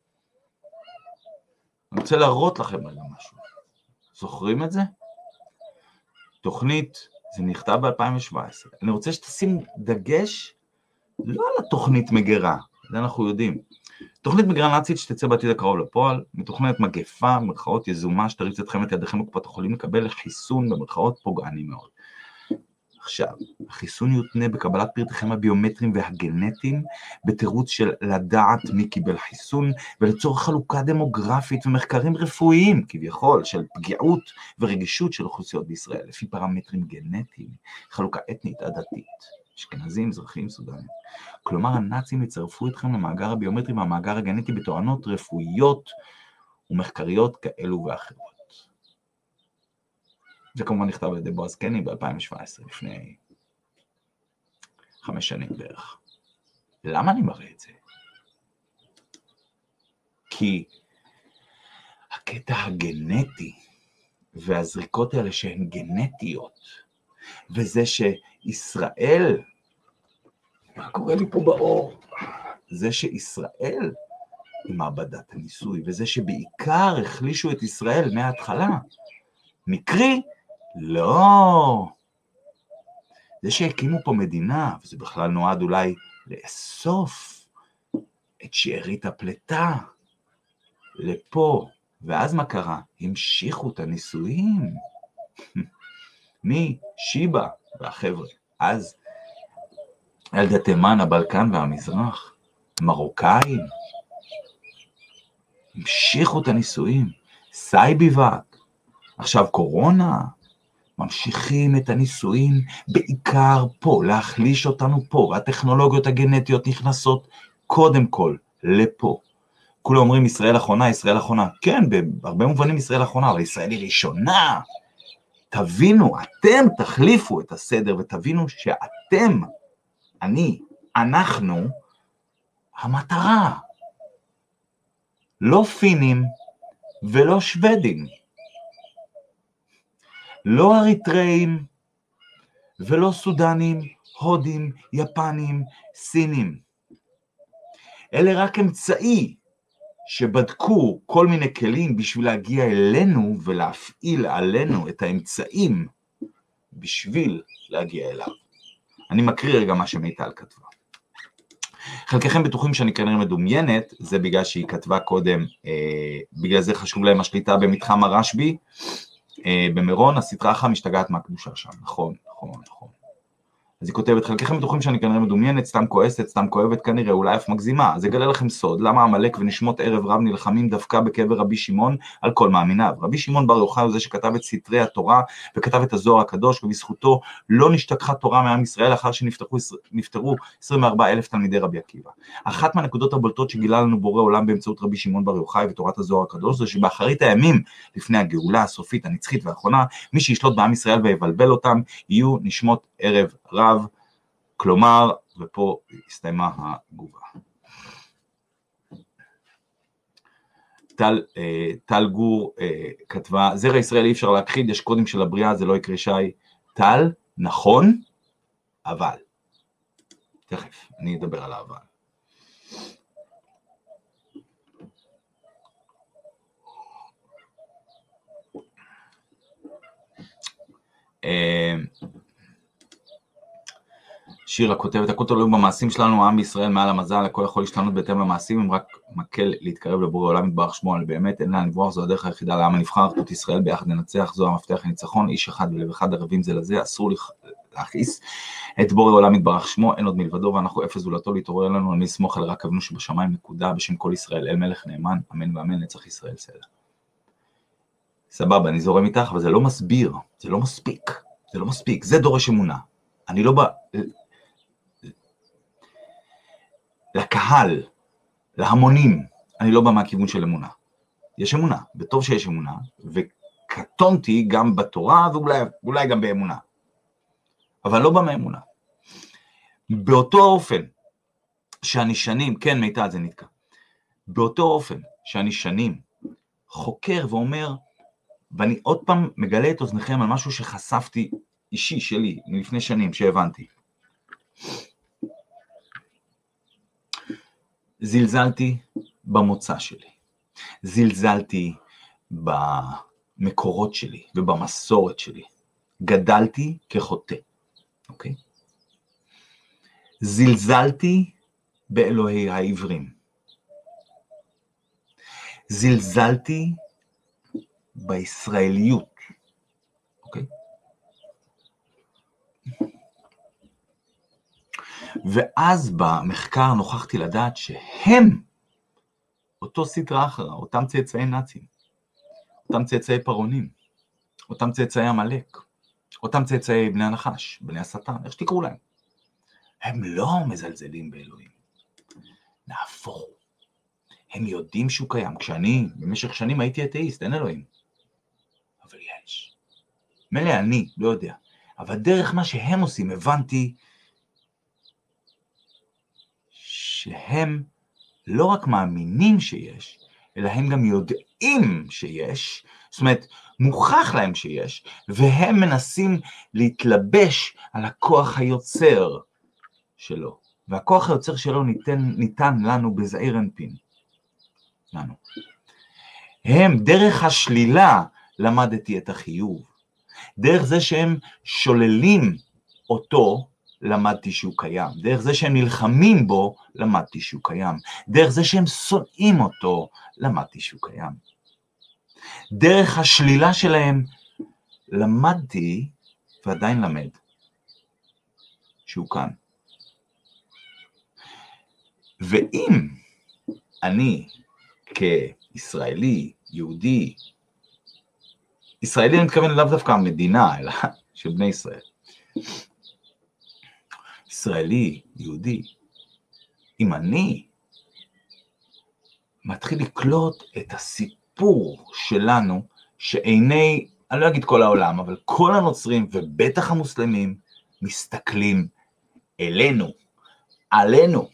אני רוצה להראות לכם רגע משהו. זוכרים את זה? תוכנית, זה נכתב ב-אלפיים שבע עשרה. אני רוצה שתשים דגש, לא על התוכנית מגרה, זה אנחנו יודעים. תוכנית מגרה נאצית שתצא בעתיד הקרוב לפועל, מתוכננת מגפה, במרכאות יזומה, שתריץ אתכם את ידיכם בקופת החולים לקבל חיסון במרכאות פוגעני מאוד. עכשיו, החיסון יותנה בקבלת פרטיכם הביומטריים והגנטיים, בתירוץ של לדעת מי קיבל חיסון, ולצורך חלוקה דמוגרפית ומחקרים רפואיים, כביכול, של פגיעות ורגישות של אוכלוסיות בישראל, לפי פרמטרים גנטיים, חלוקה אתנית עדתית, אשכנזים, מזרחים, סודנים. כלומר, הנאצים יצרפו אתכם למאגר הביומטרי והמאגר הגנטי בתואנות רפואיות ומחקריות כאלו ואחרות. זה כמובן נכתב על ידי בועז קני ב-אלפיים שבע עשרה, לפני חמש שנים בערך. למה אני מראה את זה? כי הקטע הגנטי והזריקות האלה שהן גנטיות, וזה שישראל, מה קורה לי פה באור? זה שישראל היא מעבדת הניסוי, וזה שבעיקר החלישו את ישראל מההתחלה. מקרי? לא. זה שהקימו פה מדינה, וזה בכלל נועד אולי לאסוף את שארית הפלטה לפה, ואז מה קרה? המשיכו את הניסויים. מי? שיבה והחבר'ה. אז ילדי תימן, הבלקן והמזרח, מרוקאים, המשיכו את הניסויים. סייביבק, עכשיו קורונה, ממשיכים את הניסויים בעיקר פה, להחליש אותנו פה, והטכנולוגיות הגנטיות נכנסות קודם כל לפה. כולם אומרים ישראל אחרונה, ישראל אחרונה. כן, בהרבה מובנים ישראל אחרונה, אבל ישראל היא ראשונה. תבינו, אתם תחליפו את הסדר, ותבינו שאתם, אני, אנחנו, המטרה. לא פינים ולא שוודים. לא אריתראים ולא סודנים, הודים, יפנים, סינים. אלה רק אמצעי שבדקו כל מיני כלים בשביל להגיע אלינו ולהפעיל עלינו את האמצעים בשביל להגיע אליו. אני מקריא רגע מה שמיטל כתבה. חלקכם בטוחים שאני כנראה מדומיינת, זה בגלל שהיא כתבה קודם, אה, בגלל זה חשוב להם השליטה במתחם הרשב"י, אה, במירון, הסטרה אחת משתגעת מהקדושה שם, נכון, נכון, נכון. אז היא כותבת, חלקכם בטוחים שאני כנראה מדומיינת, סתם כועסת, סתם כואבת כנראה, אולי אף מגזימה. אז אגלה לכם סוד, למה עמלק ונשמות ערב רב נלחמים דווקא בקבר רבי שמעון על כל מאמיניו. רבי שמעון בר יוחאי הוא זה שכתב את סתרי התורה, וכתב את הזוהר הקדוש, ובזכותו לא נשתכחה תורה מעם ישראל, אחר שנפטרו עשרים וארבעה אלף תלמידי רבי עקיבא. אחת מהנקודות הבולטות שגילה לנו בורא עולם באמצעות רבי שמעון בר יוחאי ותורת הזוהר הקדוש, זה שבאחרית הימים, לפני הגאולה הסופית, הנצחית והאחרונה, מי שישלוט בעם ישראל ויבלבל אותם, יהיו נשמות ערב רב, כלומר, ופה הסתיימה התגובה. טל, טל גור כתבה, זרע ישראל אי אפשר להכחיד, יש קודים של הבריאה, זה לא יקרה שי. טל, נכון, אבל. תכף, אני אדבר על האבל. שירה כותבת, הכל תלוי במעשים שלנו, העם בישראל מעל המזל, הכל יכול להשתנות בהתאם למעשים, אם רק מקל להתקרב לבורא עולם יתברך שמו, אבל באמת אין לה לברוח, זו הדרך היחידה לעם הנבחר, אחדות ישראל ביחד ננצח, זו המפתח לניצחון, איש אחד ולב אחד ערבים זה לזה, אסור להכעיס את בורא עולם יתברך שמו, אין עוד מלבדו, ואנחנו אפס זולתו להתעורר לנו, אני אסמוך על רק אבנו שבשמיים נקודה, בשם כל ישראל, אל מלך נאמן, אמן ואמן, נצח ישראל סלע. סבבה, אני זורם איתך, אבל זה לא מסביר, זה לא מספיק, זה לא מספיק, זה דורש אמונה. אני לא בא... לקהל, להמונים, אני לא בא מהכיוון של אמונה. יש אמונה, וטוב שיש אמונה, וקטונתי גם בתורה, ואולי אולי גם באמונה. אבל לא בא מאמונה. באותו אופן שאני שנים, כן מיטל זה נתקע, באותו אופן שאני שנים חוקר ואומר, ואני עוד פעם מגלה את אוזניכם על משהו שחשפתי אישי שלי, לפני שנים שהבנתי. זלזלתי במוצא שלי, זלזלתי במקורות שלי ובמסורת שלי, גדלתי כחוטא, אוקיי? זלזלתי באלוהי העברים, זלזלתי בישראליות, אוקיי? ואז במחקר נוכחתי לדעת שהם, אותו סטרה אחרה, אותם צאצאי נאצים, אותם צאצאי פרעונים, אותם צאצאי עמלק, אותם צאצאי בני הנחש, בני השטן, איך שתקראו להם, הם לא מזלזלים באלוהים, נהפוך, הם יודעים שהוא קיים, כשאני במשך שנים הייתי אתאיסט, אין אלוהים, אבל יש, מלא אני, לא יודע, אבל דרך מה שהם עושים, הבנתי, שהם לא רק מאמינים שיש, אלא הם גם יודעים שיש, זאת אומרת, מוכח להם שיש, והם מנסים להתלבש על הכוח היוצר שלו. והכוח היוצר שלו ניתן, ניתן לנו בזעיר אנפין. לנו. הם, דרך השלילה, למדתי את החיוב. דרך זה שהם שוללים אותו, למדתי שהוא קיים. דרך זה שהם נלחמים בו, למדתי שהוא קיים. דרך זה שהם שונאים אותו, למדתי שהוא קיים. דרך השלילה שלהם, למדתי, ועדיין למד, שהוא כאן. ואם אני, כישראלי, יהודי, ישראלי אני מתכוון לאו דווקא המדינה, אלא של בני ישראל, ישראלי, יהודי, אם אני מתחיל לקלוט את הסיפור שלנו, שעיני, אני לא אגיד כל העולם, אבל כל הנוצרים ובטח המוסלמים מסתכלים אלינו, עלינו.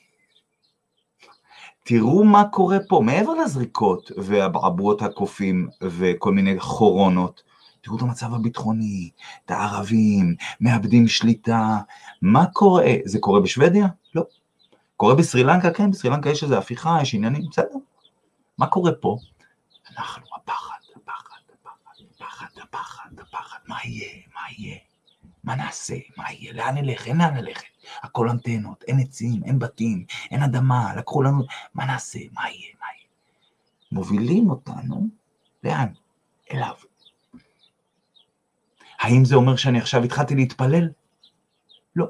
תראו מה קורה פה, מעבר לזריקות והבעבועות הקופים וכל מיני חורונות, תראו את המצב הביטחוני, את הערבים, מאבדים שליטה, מה קורה? זה קורה בשוודיה? לא. קורה בסרילנקה? כן, בסרילנקה יש איזו הפיכה, יש עניינים, בסדר. מה קורה פה? אנחנו הפחד, הפחד, הפחד, הפחד, הפחד, הפחד, מה יהיה, מה יהיה? מה נעשה, מה יהיה, לאן נלך, אין לאן ללכת, הכל אנטנות, אין עצים, אין בתים, אין אדמה, לקחו לנו, מה נעשה, מה יהיה, מה יהיה? מובילים אותנו, לאן? אליו. האם זה אומר שאני עכשיו התחלתי להתפלל? לא.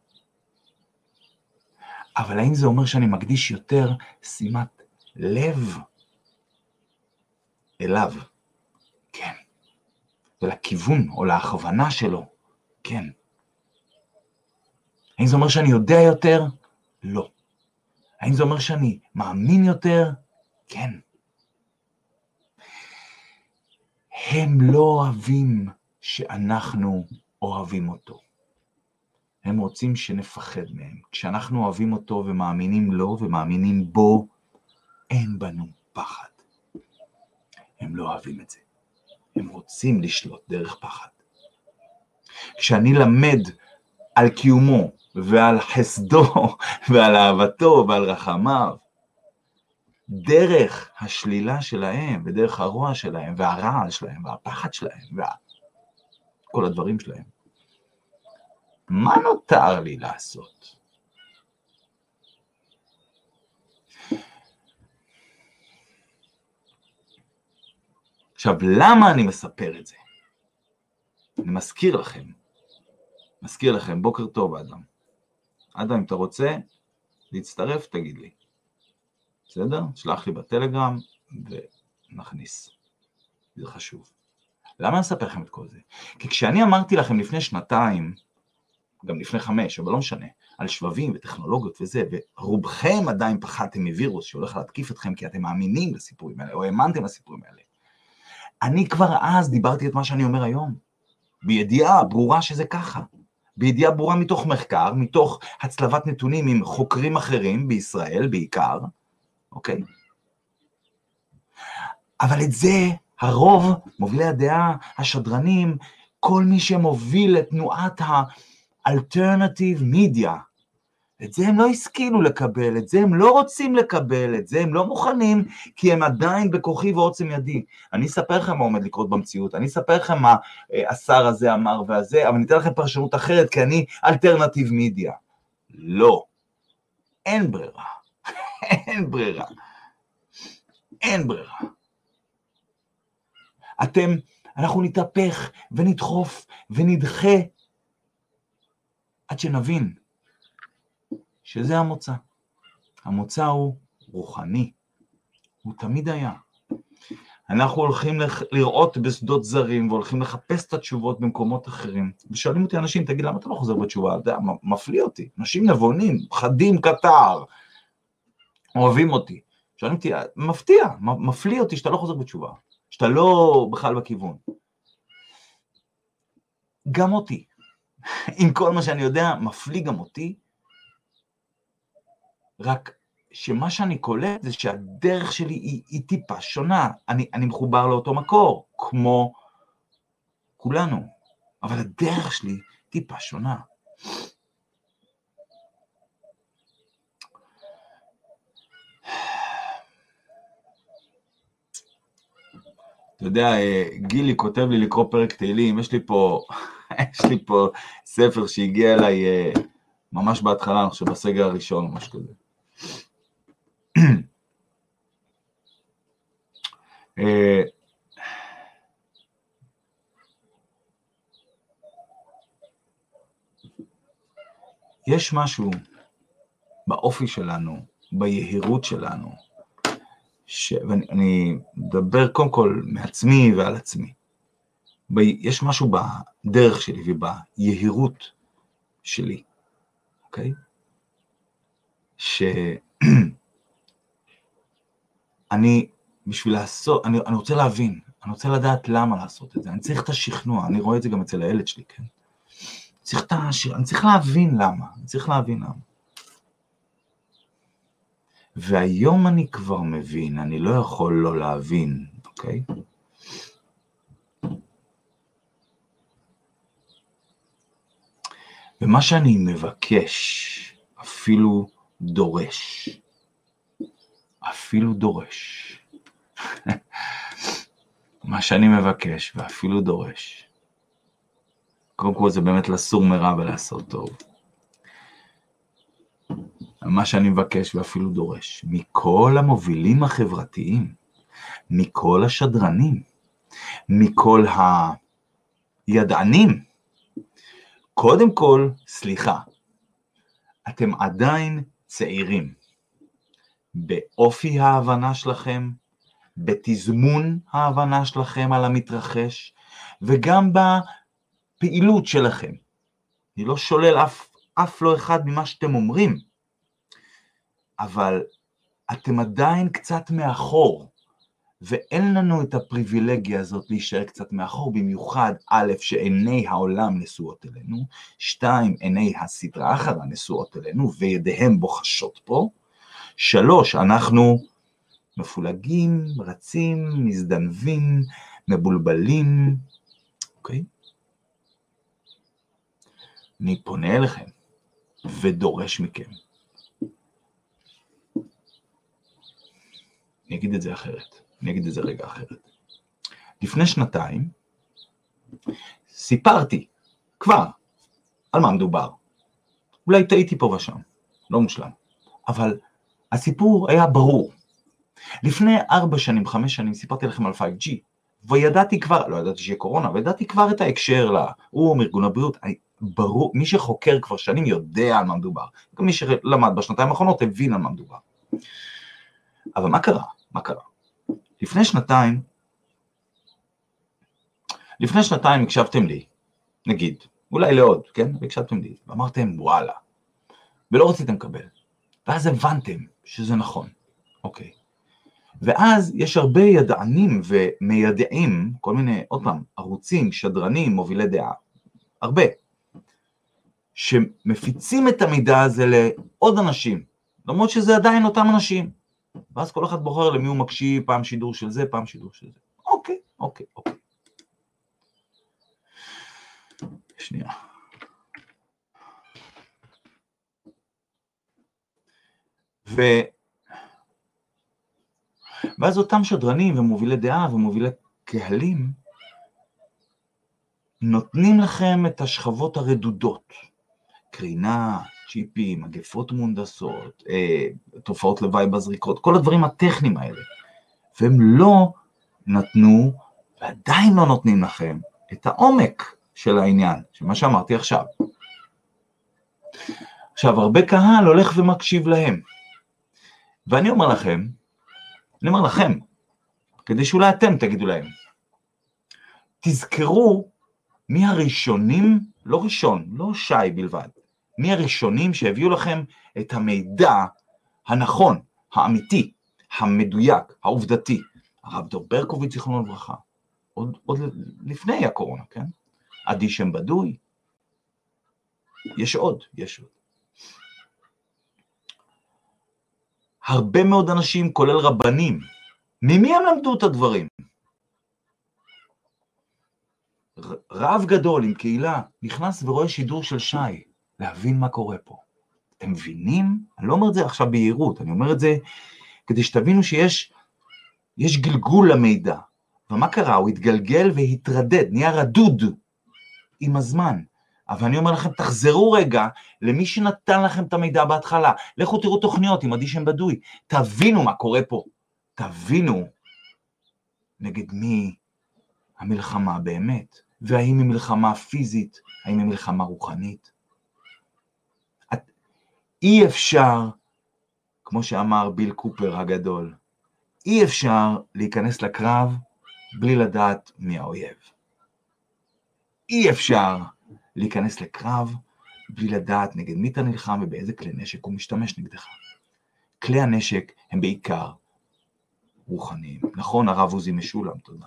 אבל האם זה אומר שאני מקדיש יותר שימת לב אליו? כן. ולכיוון או להכוונה שלו? כן. האם זה אומר שאני יודע יותר? לא. האם זה אומר שאני מאמין יותר? כן. הם לא אוהבים שאנחנו אוהבים אותו. הם רוצים שנפחד מהם. כשאנחנו אוהבים אותו ומאמינים לו ומאמינים בו, אין בנו פחד. הם לא אוהבים את זה. הם רוצים לשלוט דרך פחד. כשאני למד על קיומו ועל חסדו ועל אהבתו ועל רחמיו, דרך השלילה שלהם ודרך הרוע שלהם והרעל שלהם והפחד שלהם וכל הדברים שלהם, מה נותר לי לעשות? עכשיו, למה אני מספר את זה? אני מזכיר לכם, מזכיר לכם, בוקר טוב אדם. אדם, אם אתה רוצה להצטרף, תגיד לי. בסדר? שלח לי בטלגרם ונכניס. זה חשוב. למה אני אספר לכם את כל זה? כי כשאני אמרתי לכם לפני שנתיים, גם לפני חמש, אבל לא משנה, על שבבים וטכנולוגיות וזה, ורובכם עדיין פחדתם מווירוס שהולך להתקיף אתכם כי אתם מאמינים לסיפורים האלה, או האמנתם לסיפורים האלה. אני כבר אז דיברתי את מה שאני אומר היום, בידיעה ברורה שזה ככה, בידיעה ברורה מתוך מחקר, מתוך הצלבת נתונים עם חוקרים אחרים בישראל בעיקר, אוקיי? אבל את זה הרוב, מובילי הדעה, השדרנים, כל מי שמוביל את תנועת האלטרנטיב מדיה, את זה הם לא השכילו לקבל, את זה הם לא רוצים לקבל, את זה הם לא מוכנים, כי הם עדיין בכוחי ועוצם ידי. אני אספר לכם מה עומד לקרות במציאות, אני אספר לכם מה השר הזה אמר והזה, אבל אני אתן לכם פרשנות אחרת, כי אני אלטרנטיב מדיה. לא. אין ברירה. אין ברירה. אין ברירה. אתם, אנחנו נתהפך ונדחוף ונדחה, עד שנבין שזה המוצא. המוצא הוא רוחני. הוא תמיד היה. אנחנו הולכים לראות בשדות זרים, והולכים לחפש את התשובות במקומות אחרים. ושואלים אותי אנשים, תגיד, למה אתה לא חוזר בתשובה? זה מפליא אותי. אנשים נבונים, חדים קטר, אוהבים אותי. שואלים אותי, מפתיע, מפליא אותי שאתה לא חוזר בתשובה. שאתה לא בכלל בכיוון. גם אותי. עם כל מה שאני יודע, מפליא גם אותי. רק שמה שאני קולט זה שהדרך שלי היא, היא טיפה שונה. אני, אני מחובר לאותו מקור, כמו כולנו. אבל הדרך שלי טיפה שונה. אתה יודע, גילי כותב לי לקרוא פרק תהילים, יש לי פה, יש לי פה ספר שהגיע אליי ממש בהתחלה, אני חושב בסגר הראשון, ממש כזה. יש משהו באופי שלנו, ביהירות שלנו, ש... ואני מדבר קודם כל מעצמי ועל עצמי. ב... יש משהו בדרך שלי וביהירות שלי, אוקיי? שאני, בשביל לעשות, אני, אני רוצה להבין, אני רוצה לדעת למה לעשות את זה, אני צריך את השכנוע, אני רואה את זה גם אצל הילד שלי, כן? צריך את הש... אני צריך להבין למה, אני צריך להבין למה. והיום אני כבר מבין, אני לא יכול לא להבין, אוקיי? ומה שאני מבקש, אפילו דורש, אפילו דורש, מה שאני מבקש ואפילו דורש, קודם כל זה באמת לסור מרע ולעשות טוב, מה שאני מבקש ואפילו דורש, מכל המובילים החברתיים, מכל השדרנים, מכל הידענים, קודם כל, סליחה, אתם עדיין צעירים, באופי ההבנה שלכם, בתזמון ההבנה שלכם על המתרחש, וגם בפעילות שלכם. אני לא שולל אף, אף לא אחד ממה שאתם אומרים, אבל אתם עדיין קצת מאחור, ואין לנו את הפריבילגיה הזאת להישאר קצת מאחור, במיוחד א', שעיני העולם נשואות אלינו, שתיים, עיני הסדרה אחרה נשואות אלינו, וידיהם בוחשות פה, שלוש, אנחנו מפולגים, רצים, מזדנבים, מבולבלים, אוקיי? אני פונה אליכם, ודורש מכם. אני אגיד את זה אחרת. אני אגיד את זה רגע אחרת. לפני שנתיים, סיפרתי כבר על מה מדובר. אולי טעיתי פה ושם, לא מושלם. אבל הסיפור היה ברור. לפני ארבע שנים, חמש שנים, סיפרתי לכם על פייב ג'י, וידעתי כבר, לא ידעתי שיהיה קורונה, וידעתי כבר את ההקשר לה, הוא מארגון הבריאות, ברור, מי שחוקר כבר שנים יודע על מה מדובר. גם מי שלמד בשנתיים האחרונות הבין על מה מדובר. אבל מה קרה? מה קרה? לפני שנתיים, לפני שנתיים הקשבתם לי, נגיד, אולי לעוד, כן? הקשבתם לי, ואמרתם וואלה, ולא רציתם לקבל, ואז הבנתם שזה נכון, אוקיי. ואז יש הרבה ידענים ומיידעים, כל מיני, עוד פעם, ערוצים, שדרנים, מובילי דעה, הרבה, שמפיצים את המידע הזה לעוד אנשים, למרות שזה עדיין אותם אנשים, ואז כל אחד בוחר למי הוא מקשיב, פעם שידור של זה, פעם שידור של זה. אוקיי, אוקיי, אוקיי. שנייה. ו... ואז אותם שדרנים ומובילי דעה ומובילי קהלים, נותנים לכם את השכבות הרדודות. קרינה, צ'יפים, מגפות מונדסות, אה, תופעות לוואי בזריקות, כל הדברים הטכניים האלה. והם לא נתנו, ועדיין לא נותנים לכם, את העומק של העניין, שמה שאמרתי עכשיו. עכשיו, הרבה קהל הולך ומקשיב להם. ואני אומר לכם, אני אומר לכם, כדי שאולי אתם תגידו להם, תזכרו מי הראשונים, לא ראשון, לא שי בלבד, מי הראשונים שהביאו לכם את המידע הנכון, האמיתי, המדויק, העובדתי. הרב דוב ברקוביץ, זיכרונו לברכה, עוד, עוד לפני הקורונה, כן? עדי שם בדוי, יש עוד, יש עוד. הרבה מאוד אנשים, כולל רבנים, ממי הם למדו את הדברים? רב גדול עם קהילה, נכנס ורואה שידור של שי, להבין מה קורה פה. אתם מבינים? אני לא אומר את זה עכשיו בהירות, אני אומר את זה כדי שתבינו שיש יש גלגול למידע. ומה קרה? הוא התגלגל והתרדד, נהיה רדוד עם הזמן. אבל אני אומר לכם, תחזרו רגע למי שנתן לכם את המידע בהתחלה. לכו תראו תוכניות עם עדי שם בדוי. תבינו מה קורה פה. תבינו נגד מי המלחמה באמת. והאם היא מלחמה פיזית, האם היא מלחמה רוחנית. את, אי אפשר, כמו שאמר ביל קופר הגדול, אי אפשר להיכנס לקרב בלי לדעת מי האויב. אי אפשר להיכנס לקרב בלי לדעת נגד מי אתה נלחם ובאיזה כלי נשק הוא משתמש נגדך. כלי הנשק הם בעיקר רוחניים. נכון, הרב עוזי משולם, תודה.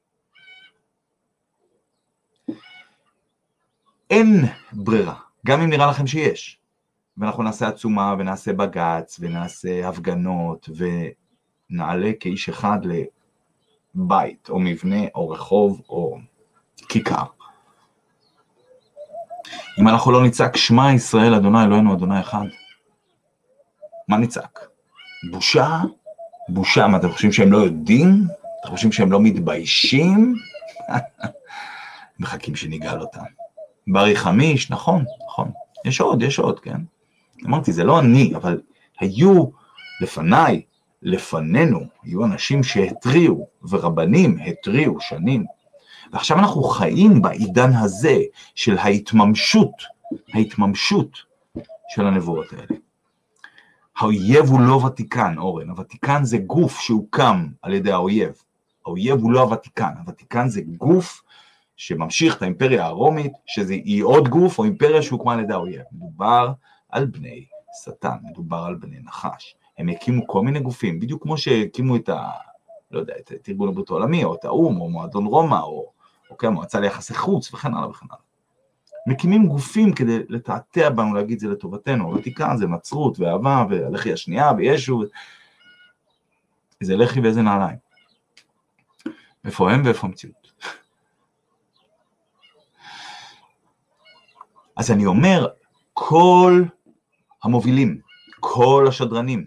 אין ברירה, גם אם נראה לכם שיש. ואנחנו נעשה עצומה ונעשה בגץ ונעשה הפגנות ונעלה כאיש אחד לבית או מבנה או רחוב או כיכר. אם אנחנו לא נצעק שמע ישראל אדוני אלוהינו אדוני אחד, מה נצעק? בושה? בושה, מה אתם חושבים שהם לא יודעים? אתם חושבים שהם לא מתביישים? מחכים שניגל אותם. ברי חמיש, נכון, נכון. יש עוד, יש עוד, כן? אמרתי, זה לא אני, אבל היו לפניי, לפנינו, היו אנשים שהטריעו, ורבנים הטריעו שנים. ועכשיו אנחנו חיים בעידן הזה של ההתממשות, ההתממשות של הנבואות האלה. האויב הוא לא ותיקן, אורן, הוותיקן זה גוף שהוקם על ידי האויב. האויב הוא לא הוותיקן, הוותיקן זה גוף שממשיך את האימפריה הרומית, שזה היא עוד גוף או אימפריה שהוקמה על ידי האויב. מדובר על בני שטן, מדובר על בני נחש. הם הקימו כל מיני גופים, בדיוק כמו שהקימו את ה... לא יודע, את ארגון הבריאות העולמי, או את האום, או מועדון רומא, או, או כן, מועצה ליחסי חוץ, וכן הלאה וכן הלאה. מקימים גופים כדי לתעתע בנו, להגיד זה לטובתנו. הוותיקן זה נצרות ואהבה, והלחי השנייה, וישו, זה לחי ואיזה נעליים. איפה הם ואיפה המציאות. אז אני אומר, כל המובילים, כל השדרנים,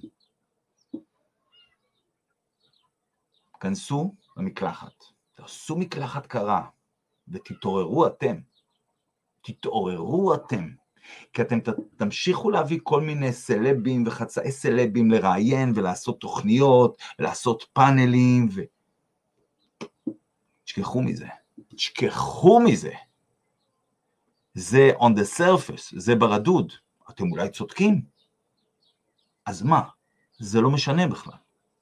כנסו למקלחת, תעשו מקלחת קרה, ותתעוררו אתם, תתעוררו אתם, כי אתם תמשיכו להביא כל מיני סלבים וחצאי סלבים לראיין ולעשות תוכניות, לעשות פאנלים, ו... תשכחו מזה, תשכחו מזה. זה on the surface, זה ברדוד, אתם אולי צודקים. אז מה? זה לא משנה בכלל.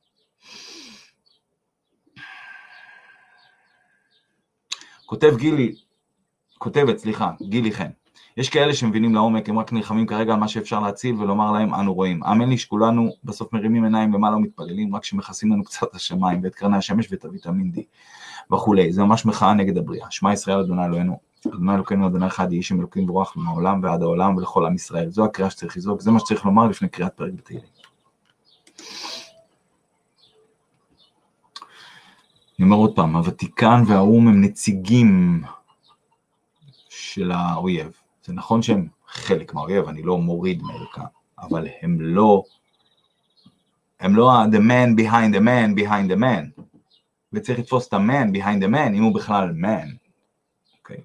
כותב גילי, כותבת, סליחה, גילי חן. יש כאלה שמבינים לעומק, הם רק נלחמים כרגע על מה שאפשר להציל ולומר להם, אנו רואים. האמן לי שכולנו בסוף מרימים עיניים למעלה ומתפללים, רק שמכסים לנו קצת השמיים ואת קרני השמש ואת הוויטמין D וכולי. זה ממש מחאה נגד הבריאה. שמע ישראל אדוני אלוהינו, אדוני אלוקינו אדוני אחד, איש אלוקים ברוח מהעולם ועד העולם ולכל עם ישראל. זו הקריאה שצריך לזעוק, זה מה שצריך לומר לפני קריאת פרק בתהילים. אני אומר עוד פעם, הוותיקן והאום הם נציגים של האויב. זה נכון שהם חלק מהאויב, אני לא מוריד מערכם, אבל הם לא, הם לא the man behind the man behind the man, וצריך לתפוס את ה-man behind the man, אם הוא בכלל man. אוקיי?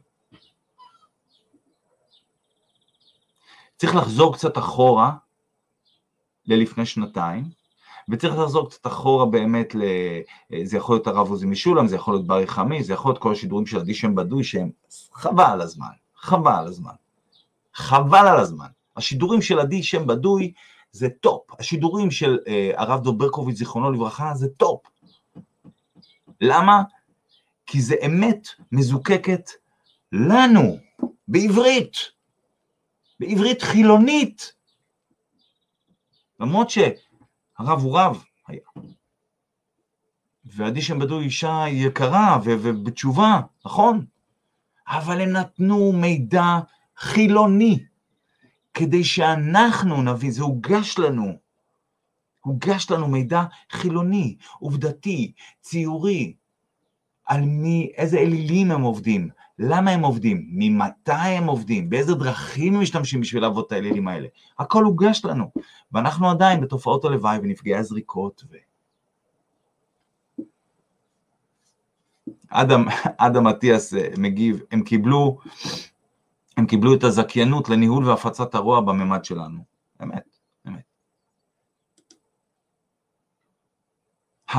צריך לחזור קצת אחורה, ללפני שנתיים, וצריך לחזור קצת אחורה באמת, ל... זה יכול להיות הרב עוזי משולם, זה יכול להיות ברי חמי, זה יכול להיות כל השידורים של עדי שם בדוי, שהם חבל על הזמן, חבל על הזמן, חבל על הזמן. השידורים של עדי שם בדוי זה טופ, השידורים של אה, הרב דב ברקוביץ' זיכרונו לברכה זה טופ. למה? כי זה אמת מזוקקת לנו, בעברית, בעברית חילונית, למרות ש... הרב הוא רב היה, ועדי שם בדוי אישה יקרה ובתשובה, נכון? אבל הם נתנו מידע חילוני, כדי שאנחנו נבין, זה הוגש לנו, הוגש לנו מידע חילוני, עובדתי, ציורי, על מי, איזה אלילים הם עובדים, למה הם עובדים, ממתי הם עובדים, באיזה דרכים הם משתמשים בשביל לעבוד את האלילים האלה, הכל הוגש לנו, ואנחנו עדיין בתופעות הלוואי ונפגעי הזריקות. ו... אדם, אדם מתיאס מגיב, הם קיבלו, הם קיבלו את הזכיינות לניהול והפצת הרוע בממד שלנו, אמת, אמת. ה...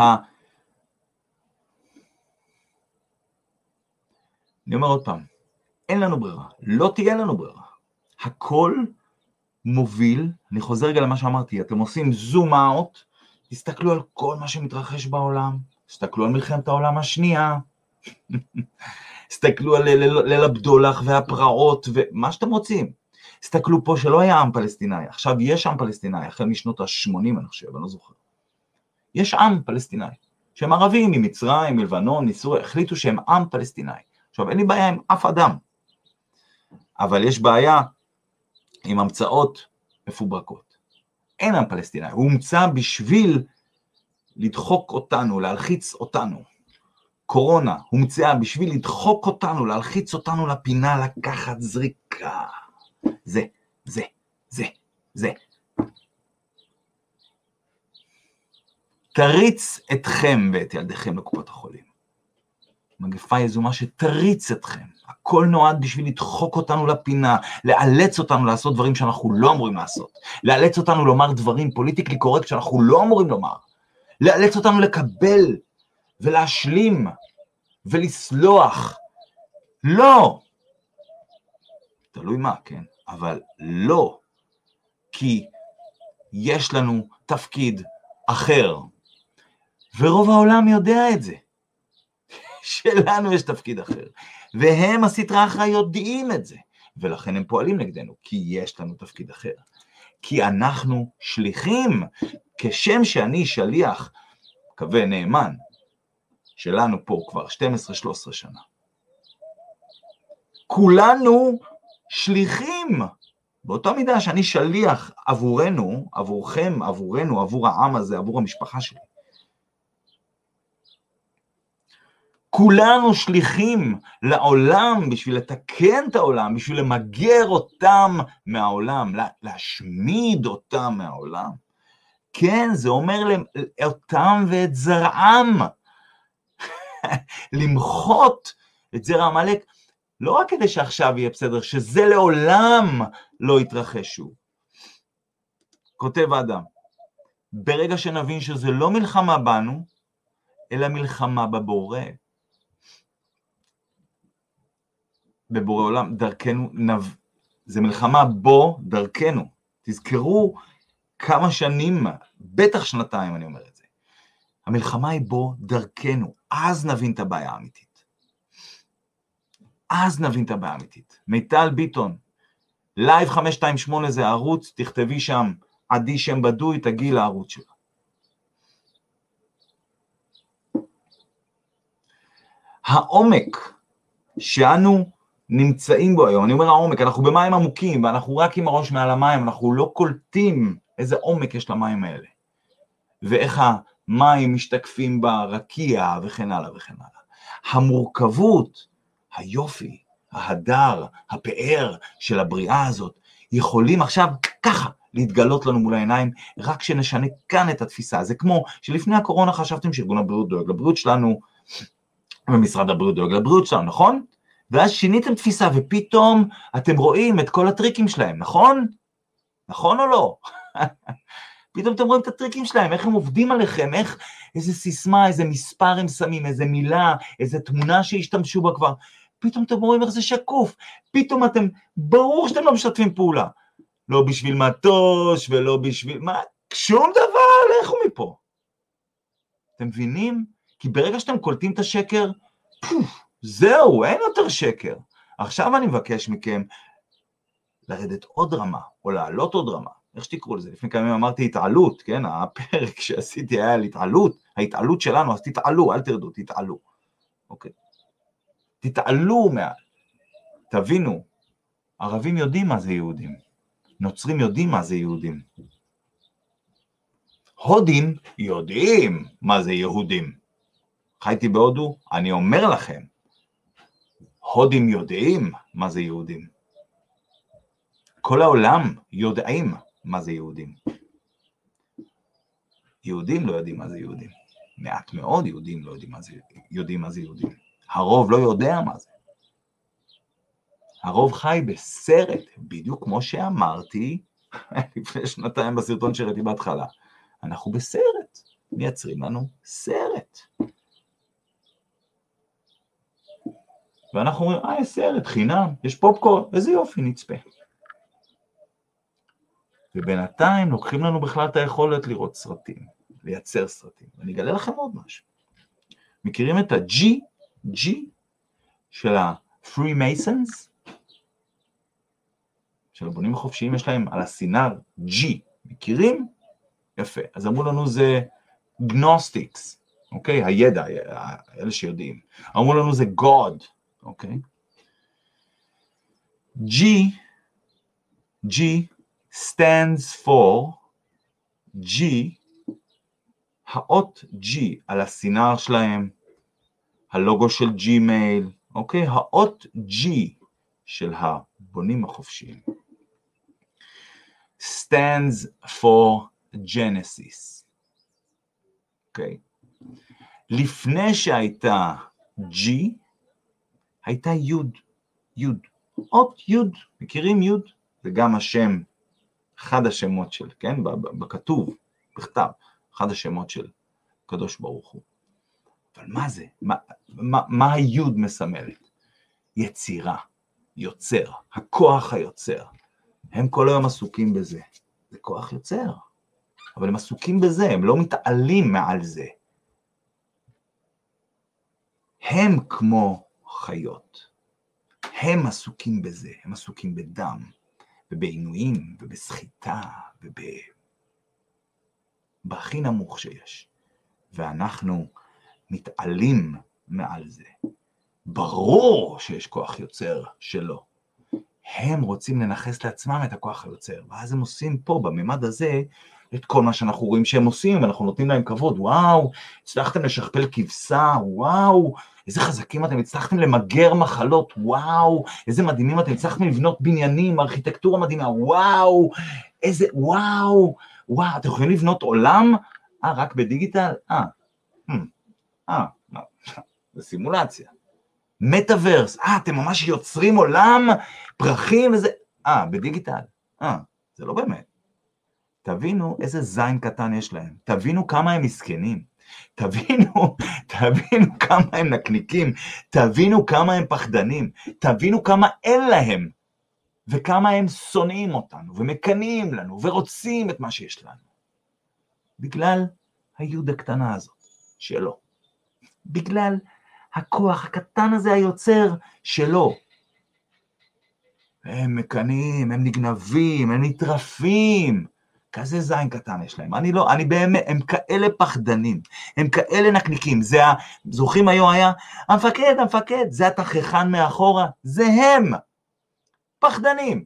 אני אומר עוד פעם, אין לנו ברירה, לא תהיה לנו ברירה. הכל מוביל, אני חוזר רגע למה שאמרתי, אתם עושים זום אאוט, תסתכלו על כל מה שמתרחש בעולם, תסתכלו על מלחמת העולם השנייה, תסתכלו על ליל הבדולח והפרעות ומה שאתם רוצים. תסתכלו פה שלא היה עם פלסטיני, עכשיו יש עם פלסטיני, החל משנות ה-שמונים אני חושב, אני לא זוכר. יש עם פלסטיני, שהם ערבים ממצרים, מלבנון, מסוריה, החליטו שהם עם פלסטיני. עכשיו, אין לי בעיה עם אף אדם, אבל יש בעיה עם המצאות מפוברקות. אין עם פלסטיני, הוא הומצא בשביל לדחוק אותנו, להלחיץ אותנו. קורונה הומצאה בשביל לדחוק אותנו, להלחיץ אותנו לפינה, לקחת זריקה. זה, זה, זה, זה. תריץ אתכם ואת ילדיכם לקופת החולים. מגפה יזומה שתריץ אתכם. הכל נועד בשביל לדחוק אותנו לפינה, לאלץ אותנו לעשות דברים שאנחנו לא אמורים לעשות, לאלץ אותנו לומר דברים פוליטיקלי קורקט שאנחנו לא אמורים לומר, לאלץ אותנו לקבל ולהשלים ולסלוח. לא! תלוי מה, כן? אבל לא. כי יש לנו תפקיד אחר. ורוב העולם יודע את זה. שלנו יש תפקיד אחר. והם הסתרה אחרא יודעים את זה. ולכן הם פועלים נגדנו, כי יש לנו תפקיד אחר. כי אנחנו שליחים, כשם שאני שליח, מקווה נאמן, שלנו פה כבר שתים עשרה שלוש עשרה שנה. כולנו שליחים, באותה מידה שאני שליח עבורנו, עבורכם, עבורנו, עבור העם הזה, עבור המשפחה שלי. כולנו שליחים לעולם בשביל לתקן את העולם, בשביל למגר אותם מהעולם, להשמיד אותם מהעולם. כן, זה אומר אותם ואת זרעם, למחות את זרע עמלק, לא רק כדי שעכשיו יהיה בסדר, שזה לעולם לא יתרחש שוב. כותב האדם, ברגע שנבין שזה לא מלחמה בנו, אלא מלחמה בבורא. בבורא עולם, דרכנו, נב... זה מלחמה בו דרכנו. תזכרו כמה שנים, בטח שנתיים אני אומר את זה. המלחמה היא בו דרכנו, אז נבין את הבעיה האמיתית. אז נבין את הבעיה האמיתית. מיטל ביטון, לייב חמש שתיים שמונה זה הערוץ, תכתבי שם עדי שם בדוי, תגיעי לערוץ שלה. העומק שאנו נמצאים בו היום, אני אומר העומק, אנחנו במים עמוקים, ואנחנו רק עם הראש מעל המים, אנחנו לא קולטים איזה עומק יש למים האלה, ואיך המים משתקפים ברקיע, וכן הלאה וכן הלאה. המורכבות, היופי, ההדר, הפאר של הבריאה הזאת, יכולים עכשיו ככה להתגלות לנו מול העיניים, רק שנשנה כאן את התפיסה. זה כמו שלפני הקורונה חשבתם שארגון הבריאות דואג לבריאות שלנו, ומשרד הבריאות דואג לבריאות שלנו, נכון? ואז שיניתם תפיסה, ופתאום אתם רואים את כל הטריקים שלהם, נכון? נכון או לא? פתאום אתם רואים את הטריקים שלהם, איך הם עובדים עליכם, איך, איזה סיסמה, איזה מספר הם שמים, איזה מילה, איזה תמונה שהשתמשו בה כבר, פתאום אתם רואים איך זה שקוף, פתאום אתם, ברור שאתם לא משתפים פעולה, לא בשביל מטוש ולא בשביל, מה, שום דבר, לכו מפה. אתם מבינים? כי ברגע שאתם קולטים את השקר, פוף, זהו, אין יותר שקר. עכשיו אני מבקש מכם לרדת עוד רמה, או לעלות עוד רמה, איך שתקראו לזה, לפני כמה ימים אמרתי התעלות, כן, הפרק שעשיתי היה על התעלות, ההתעלות שלנו, אז תתעלו, אל תרדו, תתעלו, אוקיי. תתעלו מעל, תבינו, ערבים יודעים מה זה יהודים, נוצרים יודעים מה זה יהודים, הודים יודעים מה זה יהודים, חייתי בהודו, אני אומר לכם, הודים יודעים מה זה יהודים, כל העולם יודעים מה זה יהודים, יהודים לא יודעים מה זה יהודים, מעט מאוד יהודים לא יודעים מה זה, יודעים מה זה יהודים, הרוב לא יודע מה זה, הרוב חי בסרט, בדיוק כמו שאמרתי לפני שנתיים בסרטון שראיתי בהתחלה, אנחנו בסרט, מייצרים לנו סרט, ואנחנו אומרים, אה, יש סרט, חינם, יש פופקורן, איזה יופי, נצפה. ובינתיים לוקחים לנו בכלל את היכולת לראות סרטים, לייצר סרטים. ואני אגלה לכם עוד משהו. מכירים את ה-G, G של ה-Freemasons? של הבונים החופשיים יש להם על הסינר G. מכירים? יפה. אז אמרו לנו זה גנוסטיקס, אוקיי? הידע, אלה שיודעים. אמרו לנו זה God, אוקיי? G, G stands for G, האות G על הסינר שלהם, הלוגו של ג'ימייל, אוקיי? האות G של הבונים החופשיים. stands for Genesis. אוקיי? לפני שהייתה G הייתה יוד, יוד, אות יוד, מכירים יוד? זה גם השם, אחד השמות של, כן, בכתוב, בכתב, אחד השמות של קדוש ברוך הוא. אבל מה זה? מה, מה, מה היוד מסמלת? יצירה, יוצר, הכוח היוצר. הם כל היום עסוקים בזה. זה כוח יוצר. אבל הם עסוקים בזה, הם לא מתעלים מעל זה. הם כמו חיות. הם עסוקים בזה, הם עסוקים בדם, ובעינויים, ובסחיטה, ובהכי נמוך שיש. ואנחנו מתעלים מעל זה. ברור שיש כוח יוצר שלו. הם רוצים לנחס לעצמם את הכוח היוצר, ואז הם עושים פה, בממד הזה, את כל מה שאנחנו רואים שהם עושים, ואנחנו נותנים להם כבוד. וואו, הצלחתם לשכפל כבשה, וואו, איזה חזקים אתם, הצלחתם למגר מחלות, וואו, איזה מדהימים אתם, הצלחתם לבנות בניינים, ארכיטקטורה מדהימה, וואו, איזה, וואו, וואו, אתם יכולים לבנות עולם? אה, רק בדיגיטל? אה, אה, זה סימולציה. מטאברס, אה, אתם ממש יוצרים עולם, פרחים וזה, אה, בדיגיטל, אה, זה לא באמת. תבינו איזה זין קטן יש להם, תבינו כמה הם מסכנים, תבינו, תבינו כמה הם נקניקים, תבינו כמה הם פחדנים, תבינו כמה אין להם, וכמה הם שונאים אותנו, ומקנים לנו, ורוצים את מה שיש לנו. בגלל היוד הקטנה הזאת שלו, בגלל הכוח הקטן הזה היוצר שלו. הם מקנים, הם נגנבים, הם נטרפים, כזה זין קטן יש להם. אני לא, אני באמת, הם כאלה פחדנים, הם כאלה נקניקים. זה, זוכרים היום היה, המפקד, המפקד, זה התחכן מאחורה, זה הם, פחדנים.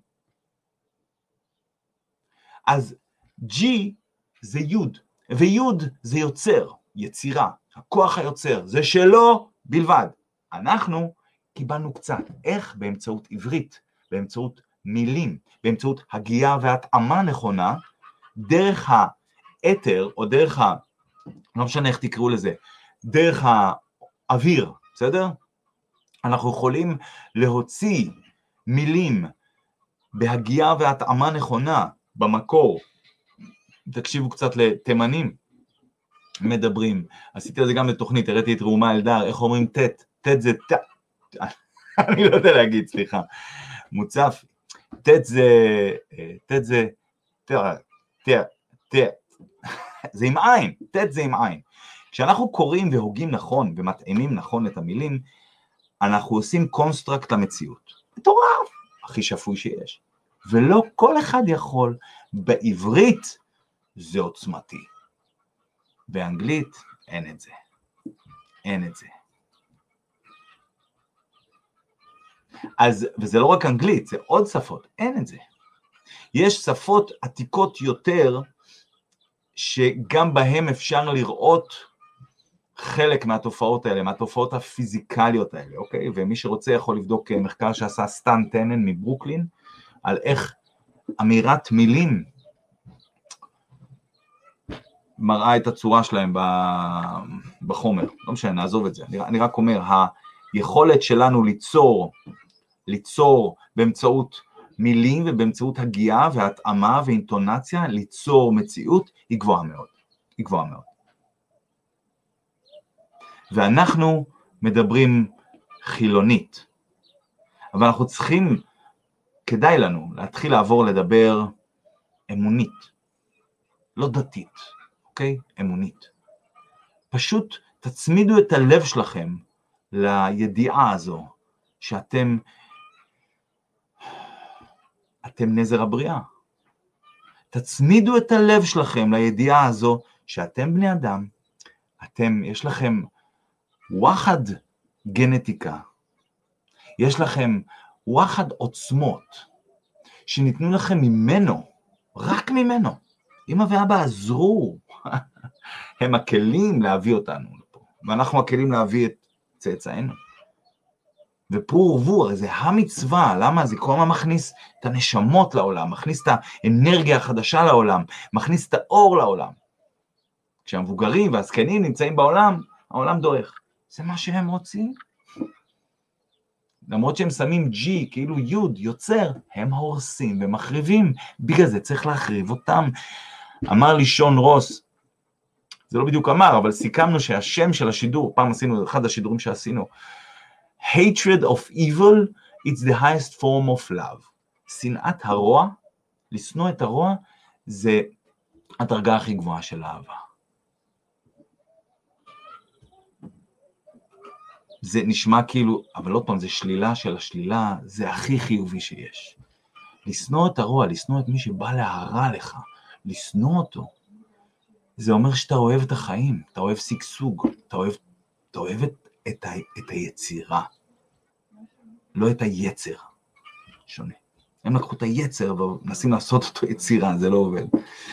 אז G זה יוד, ויוד זה יוצר, יצירה, הכוח היוצר, זה שלו בלבד. אנחנו קיבלנו קצת, איך? באמצעות עברית, באמצעות מילים, באמצעות הגייה והתאמה נכונה, דרך האתר, או דרך ה... לא משנה איך תקראו לזה, דרך האוויר, בסדר? אנחנו יכולים להוציא מילים בהגייה והתאמה נכונה במקור. תקשיבו קצת לתימנים מדברים. עשיתי על זה גם לתוכנית, הראיתי את ראומה אלדר, איך אומרים תת, תת זה תת, אני לא יודע להגיד, סליחה, מוצף, תת זה, תת זה, תת, תת, תת, זה עם עין, תת זה עם עין. כשאנחנו קוראים והוגים נכון ומתאימים נכון את המילים, אנחנו עושים קונסטרקט למציאות. מטורף, הכי שפוי שיש. ולא כל אחד יכול, בעברית זה עוצמתי. באנגלית אין את זה. אין את זה. אז, וזה לא רק אנגלית, זה עוד שפות, אין את זה. יש שפות עתיקות יותר, שגם בהם אפשר לראות חלק מהתופעות האלה, מהתופעות הפיזיקליות האלה, אוקיי? ומי שרוצה יכול לבדוק מחקר שעשה סטן טנן מברוקלין, על איך אמירת מילים מראה את הצורה שלהם בחומר. לא משנה, נעזוב את זה. אני, אני רק אומר, היכולת שלנו ליצור, ליצור באמצעות מילים ובאמצעות הגייה והתאמה ואינטונציה, ליצור מציאות, היא גבוהה מאוד. היא גבוהה מאוד. ואנחנו מדברים חילונית. אבל אנחנו צריכים, כדאי לנו להתחיל לעבור לדבר אמונית. לא דתית, אוקיי? אמונית. פשוט תצמידו את הלב שלכם לידיעה הזו, שאתם אתם נזר הבריאה. תצמידו את הלב שלכם לידיעה הזו, שאתם בני אדם, אתם, יש לכם ווחד גנטיקה, יש לכם ווחד עוצמות, שניתנו לכם ממנו, רק ממנו. אמא ואבא עזרו, הם הכלים להביא אותנו לפה, ואנחנו הכלים להביא את צאצאינו. ופור ורבו, הרי זה המצווה, למה? זה כל מה מכניס את הנשמות לעולם, מכניס את האנרגיה החדשה לעולם, מכניס את האור לעולם. כשהמבוגרים והזקנים נמצאים בעולם, העולם דועך. זה מה שהם רוצים. למרות שהם שמים G, כאילו יוד, יוצר, הם הורסים ומחריבים, בגלל זה צריך להחריב אותם. אמר לי שון רוס, זה לא בדיוק אמר, אבל סיכמנו שהשם של השידור, פעם עשינו, אחד השידורים שעשינו, hatred of evil, it's the highest form of love. שנאת הרוע, לשנוא את הרוע, זה הדרגה הכי גבוהה של אהבה. זה נשמע כאילו, אבל עוד פעם, זה שלילה של השלילה, זה הכי חיובי שיש. לשנוא את הרוע, לשנוא את מי שבא להרע לך, לשנוא אותו, זה אומר שאתה אוהב את החיים, אתה אוהב סגסוג, אתה אוהב, אתה אוהב את, את, ה, את היצירה, לא את היצר, שונה. הם לקחו את היצר ומנסים לעשות אותו יצירה, זה לא עובד.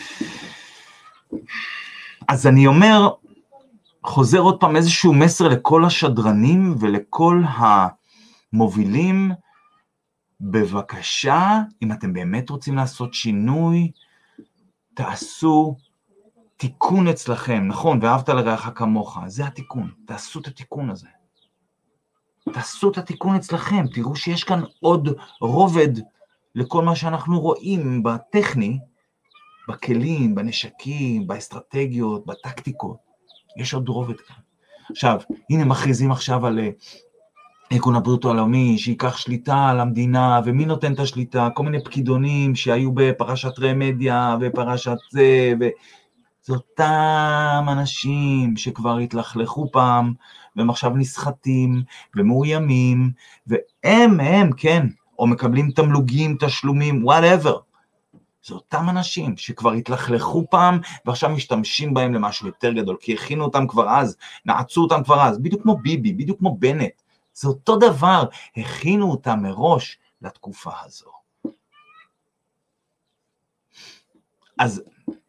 אז אני אומר, חוזר עוד פעם איזשהו מסר לכל השדרנים ולכל המובילים, בבקשה, אם אתם באמת רוצים לעשות שינוי, תעשו תיקון אצלכם, נכון, ואהבת לרעך כמוך, זה התיקון, תעשו את התיקון הזה. תעשו את התיקון אצלכם, תראו שיש כאן עוד רובד לכל מה שאנחנו רואים בטכני, בכלים, בנשקים, באסטרטגיות, בטקטיקות, יש עוד רובד כאן. עכשיו, הנה מכריזים עכשיו על ארגון הבריאות העולמי, שיקח שליטה על המדינה, ומי נותן את השליטה? כל מיני פקידונים שהיו בפרשת רמדיה, בפרשת זה, ו... זה אותם אנשים שכבר התלכלכו פעם, והם עכשיו נסחטים, ומאוימים, והם, הם, כן, או מקבלים תמלוגים, תשלומים, whatever. זה אותם אנשים שכבר התלכלכו פעם, ועכשיו משתמשים בהם למשהו יותר גדול, כי הכינו אותם כבר אז, נעצו אותם כבר אז, בדיוק כמו ביבי, בדיוק כמו בנט. זה אותו דבר, הכינו אותם מראש לתקופה הזו. אז,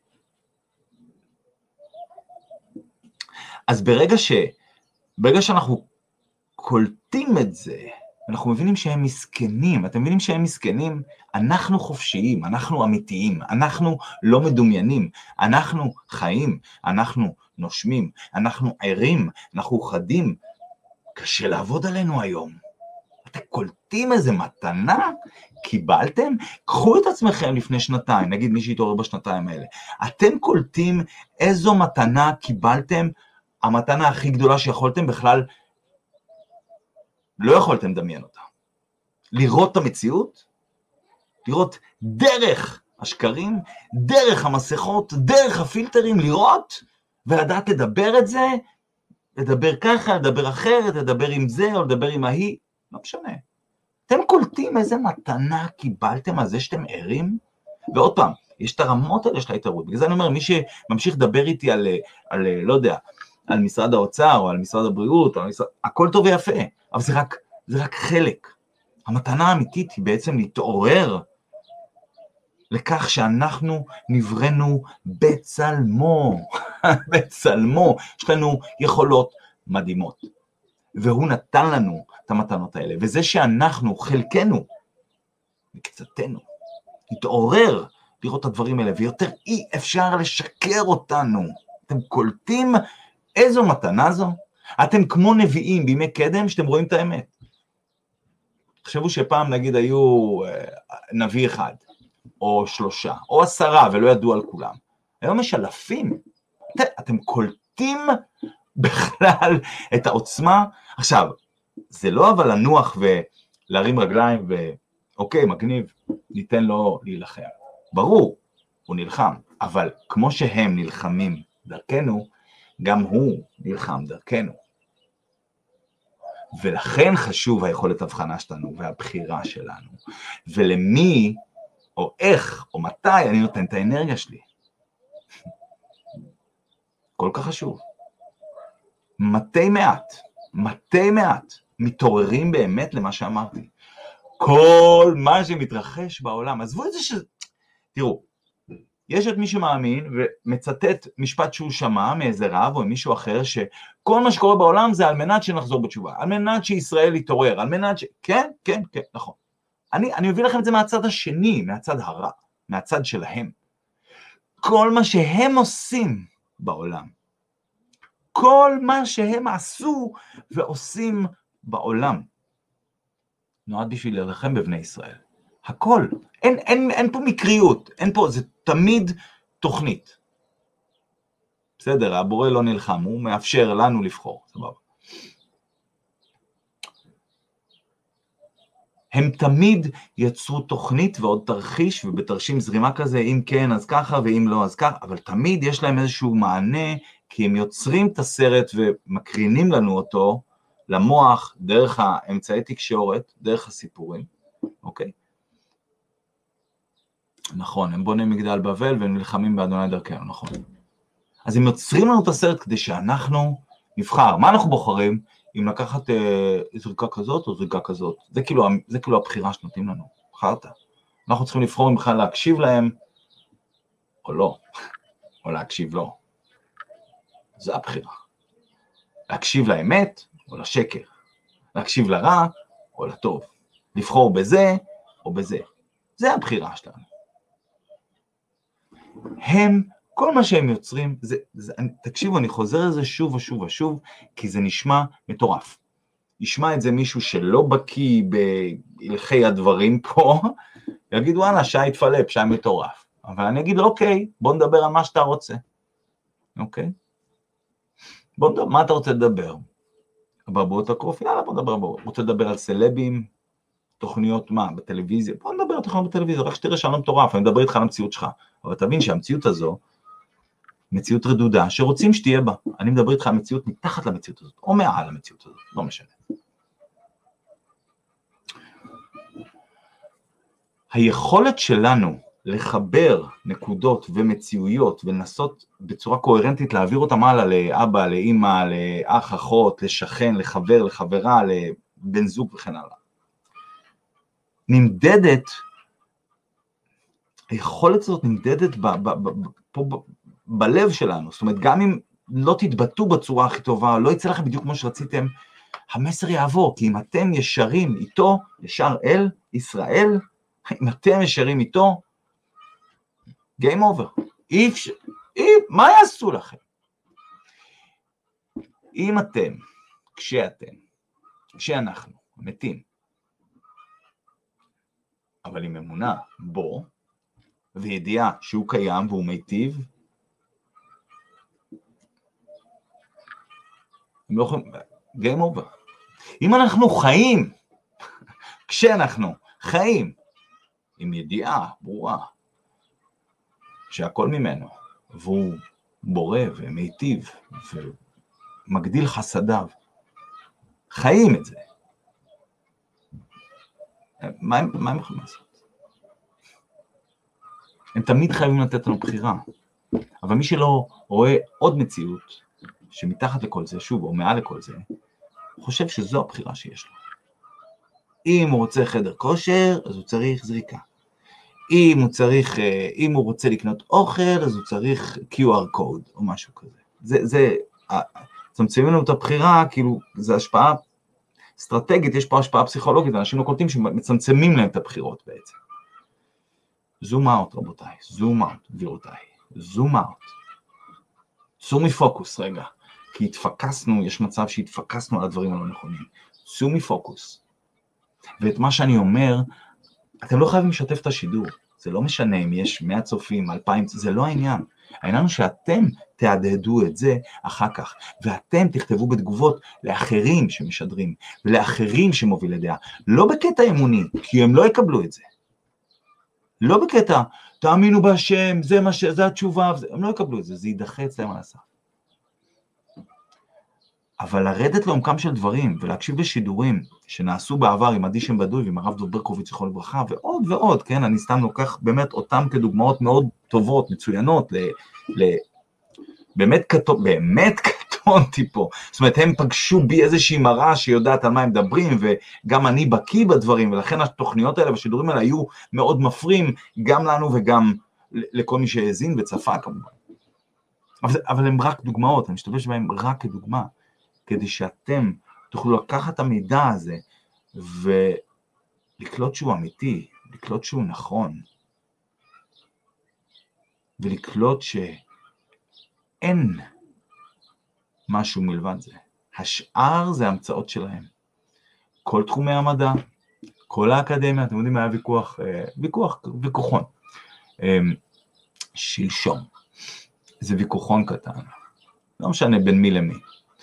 אז ברגע ש, ברגע שאנחנו קולטים את זה, אנחנו מבינים שהם מסכנים, אתם מבינים שהם מסכנים, אנחנו חופשיים, אנחנו אמיתיים, אנחנו לא מדומיינים, אנחנו חיים, אנחנו נושמים, אנחנו ערים, אנחנו חדים, קשה לעבוד עלינו היום. אתם קולטים איזה מתנה? קיבלתם? קחו את עצמכם לפני שנתיים, נגיד מי שהתעורר בשנתיים האלה, אתם קולטים איזו מתנה קיבלתם, המתנה הכי גדולה שיכולתם בכלל, לא יכולתם לדמיין אותה. לראות את המציאות, לראות דרך השקרים, דרך המסכות, דרך הפילטרים, לראות ולדעת לדבר את זה, לדבר ככה, לדבר אחרת, לדבר עם זה או לדבר עם ההיא, לא משנה. אתם קולטים איזה מתנה קיבלתם על זה שאתם ערים? ועוד פעם, יש את הרמות האלה של ההתערות. בגלל זה אני אומר, מי שממשיך לדבר איתי על, על לא יודע, על משרד האוצר או על משרד הבריאות, או על משרד... הכל טוב ויפה, אבל זה רק, זה רק חלק. המתנה האמיתית היא בעצם להתעורר לכך שאנחנו נבראנו בצלמו, בצלמו, יש לנו יכולות מדהימות, והוא נתן לנו את המתנות האלה, וזה שאנחנו, חלקנו, מקצתנו, להתעורר לראות את הדברים האלה, ויותר אי אפשר לשקר אותנו. אתם קולטים איזו מתנה זו? אתם כמו נביאים בימי קדם שאתם רואים את האמת. תחשבו שפעם נגיד היו נביא אחד, או שלושה, או עשרה, ולא ידעו על כולם. היום יש אלפים. את, אתם קולטים בכלל את העוצמה. עכשיו, זה לא אבל לנוח ולהרים רגליים, ואוקיי, מגניב, ניתן לו להילחם. ברור, הוא נלחם, אבל כמו שהם נלחמים דרכנו, גם הוא נלחם דרכנו. ולכן חשוב היכולת הבחנה שלנו והבחירה שלנו, ולמי או איך או מתי אני נותן את האנרגיה שלי. כל כך חשוב. מתי מעט, מתי מעט מתעוררים באמת למה שאמרתי. כל מה שמתרחש בעולם, עזבו את זה ש... תראו, יש את מי שמאמין ומצטט משפט שהוא שמע מאיזה רב או מישהו אחר, שכל מה שקורה בעולם זה על מנת שנחזור בתשובה, על מנת שישראל יתעורר, על מנת ש... כן, כן, כן, נכון. אני, אני מביא לכם את זה מהצד השני, מהצד הרע, מהצד שלהם. כל מה שהם עושים בעולם, כל מה שהם עשו ועושים בעולם, נועד בשביל להילחם בבני ישראל. הכל. אין, אין, אין פה מקריות, אין פה, זה תמיד תוכנית. בסדר, הבורא לא נלחם, הוא מאפשר לנו לבחור, סבבה. הם תמיד יצרו תוכנית ועוד תרחיש, ובתרשים זרימה כזה, אם כן אז ככה, ואם לא אז ככה, אבל תמיד יש להם איזשהו מענה, כי הם יוצרים את הסרט ומקרינים לנו אותו למוח, דרך האמצעי תקשורת, דרך הסיפורים, אוקיי? נכון, הם בונים מגדל בבל והם נלחמים באדוני דרכנו, נכון. אז הם יוצרים לנו את הסרט כדי שאנחנו נבחר. מה אנחנו בוחרים? אם לקחת אה, זריקה כזאת או זריקה כזאת. זה כאילו, זה כאילו הבחירה שנותנים לנו. בחרת. אנחנו צריכים לבחור אם בכלל להקשיב להם, או לא. או להקשיב לא. זה הבחירה. להקשיב לאמת או לשקר. להקשיב לרע או לטוב. לבחור בזה או בזה. זה הבחירה שלנו. הם, כל מה שהם יוצרים, זה, זה, תקשיבו, אני חוזר לזה שוב ושוב ושוב, כי זה נשמע מטורף. ישמע את זה מישהו שלא בקיא בהלכי הדברים פה, יגיד, וואלה, שי התפלפ, שי מטורף. אבל אני אגיד, אוקיי, בוא נדבר על מה שאתה רוצה. אוקיי? בוא נדבר, מה אתה רוצה לדבר? בבואות הקרוף, יאללה, בוא נדבר, בוא. רוצה לדבר על סלבים, תוכניות מה, בטלוויזיה? בוא נדבר על תוכניות בטלוויזיה, רק שתראה שאני לא מטורף, אני מדבר איתך על המציאות שלך. אבל תבין שהמציאות הזו, מציאות רדודה, שרוצים שתהיה בה. אני מדבר איתך על מציאות מתחת למציאות הזאת, או מעל למציאות הזאת, לא משנה. היכולת שלנו לחבר נקודות ומציאויות, ולנסות בצורה קוהרנטית להעביר אותם הלאה לאבא, לאמא, לאח, אחות, לשכן, לחבר, לחברה, לבן זוג וכן הלאה. נמדדת, היכולת הזאת נמדדת ב, ב, ב, ב, פה ב, בלב שלנו, זאת אומרת, גם אם לא תתבטאו בצורה הכי טובה, לא יצא לכם בדיוק כמו שרציתם, המסר יעבור, כי אם אתם ישרים איתו, ישר אל ישראל, אם אתם ישרים איתו, game over. אי אפשר, מה יעשו לכם? אם אתם, כשאתם, כשאנחנו, מתים, אבל עם אמונה בו, וידיעה שהוא קיים והוא מיטיב, הם לא יכולים, game over. אם אנחנו חיים, כשאנחנו חיים, עם ידיעה ברורה, שהכל ממנו, והוא בורא ומיטיב, ומגדיל חסדיו, חיים את זה. מה, מה הם יכולים לעשות? הם תמיד חייבים לתת לנו בחירה, אבל מי שלא רואה עוד מציאות, שמתחת לכל זה, שוב, או מעל לכל זה, חושב שזו הבחירה שיש לו. אם הוא רוצה חדר כושר, אז הוא צריך זריקה. אם הוא צריך, אם הוא רוצה לקנות אוכל, אז הוא צריך קיו אר קוד, או משהו כזה. זה, זה, צמצמים לנו את הבחירה, כאילו, זה השפעה אסטרטגית, יש פה השפעה פסיכולוגית, אנשים לא קולטים שמצמצמים להם את הבחירות בעצם. זום אאוט, רבותיי, זום אאוט, גבירותיי, זום אאוט. צאו מפוקוס, רגע, כי התפקסנו, יש מצב שהתפקסנו על הדברים הלא נכונים. צאו מפוקוס. ואת מה שאני אומר, אתם לא חייבים לשתף את השידור, זה לא משנה אם יש מאה צופים, אלפיים, זה לא העניין. העניין הוא שאתם תעדדו את זה אחר כך, ואתם תכתבו בתגובות לאחרים שמשדרים, ולאחרים שמוביל לדעה, לא בקטע אמוני, כי הם לא יקבלו את זה. לא בקטע, תאמינו בהשם, זה, מה ש... זה התשובה, הם לא יקבלו את זה, זה יידחה אצלם על הסף. אבל לרדת לעומקם של דברים, ולהקשיב לשידורים שנעשו בעבר עם עדי שם בדוי ועם הרב דב ברקוביץ זכרונו לברכה, ועוד ועוד, כן, אני סתם לוקח באמת אותם כדוגמאות מאוד טובות, מצוינות, ל, ל, באמת, קטון, באמת קטונתי פה, זאת אומרת, הם פגשו בי איזושהי מראה שיודעת על מה הם מדברים, וגם אני בקיא בדברים, ולכן התוכניות האלה והשידורים האלה היו מאוד מפרים, גם לנו וגם לכל מי שהאזין וצפה כמובן. אבל, אבל הם רק דוגמאות, אני משתמש בהם רק כדוגמה, כדי שאתם תוכלו לקחת את המידע הזה, ולקלוט שהוא אמיתי, לקלוט שהוא נכון, ולקלוט שאין משהו מלבד זה. השאר זה המצאות שלהם. כל תחומי המדע, כל האקדמיה, אתם יודעים, היה ויכוח, ויכוח, ויכוחון. שלשום. זה ויכוחון קטן. לא משנה בין מי למי.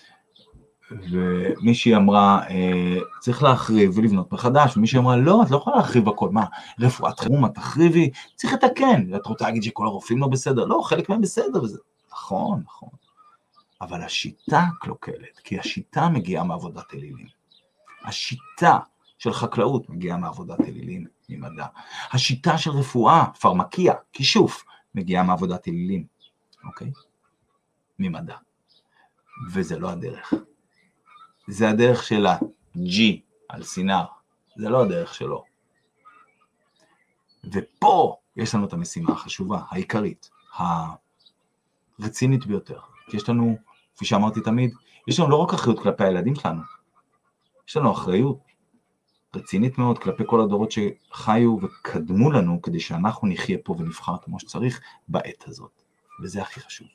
ומישהי אמרה, צריך להחריב ולבנות מחדש, ומישהי אמרה, לא, את לא יכולה להחריב הכל, מה, רפואת חירום, את תחריבי, צריך לתקן, ואת רוצה להגיד שכל הרופאים לא בסדר, לא, חלק מהם בסדר, וזה, נכון, נכון, אבל השיטה קלוקלת, כי השיטה מגיעה מעבודת אלילים, השיטה של חקלאות מגיעה מעבודת אלילים, ממדע, השיטה של רפואה, פרמקיה, כישוף, מגיעה מעבודת אלילים, אוקיי? ממדע, וזה לא הדרך. זה הדרך של ה-G על סינר, זה לא הדרך שלו. ופה יש לנו את המשימה החשובה, העיקרית, הרצינית ביותר. כי יש לנו, כפי שאמרתי תמיד, יש לנו לא רק אחריות כלפי הילדים שלנו, יש לנו אחריות רצינית מאוד כלפי כל הדורות שחיו וקדמו לנו, כדי שאנחנו נחיה פה ונבחר כמו שצריך בעת הזאת. וזה הכי חשוב.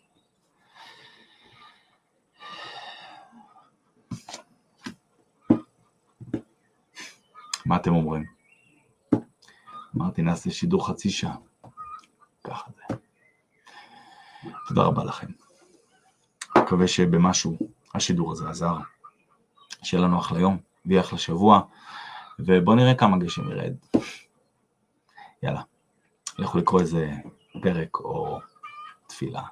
מה אתם אומרים? אמרתי, נעשה שידור חצי שעה. ככה זה. תודה רבה לכם. מקווה שבמשהו השידור הזה עזר. שיהיה לנו אחלה יום, ויהיה אחלה שבוע, ובואו נראה כמה גשם ירד. יאללה, לכו לקרוא איזה פרק או תפילה.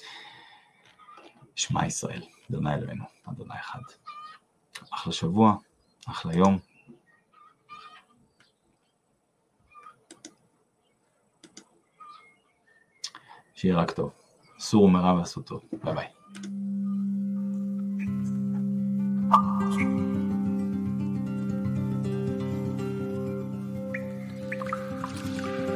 שמע ישראל, אדוני אלוהינו, אדוני אחד. אחלה שבוע, אחלה יום. שיהיה רק טוב. סורו מרע ועשו טוב. ביי ביי.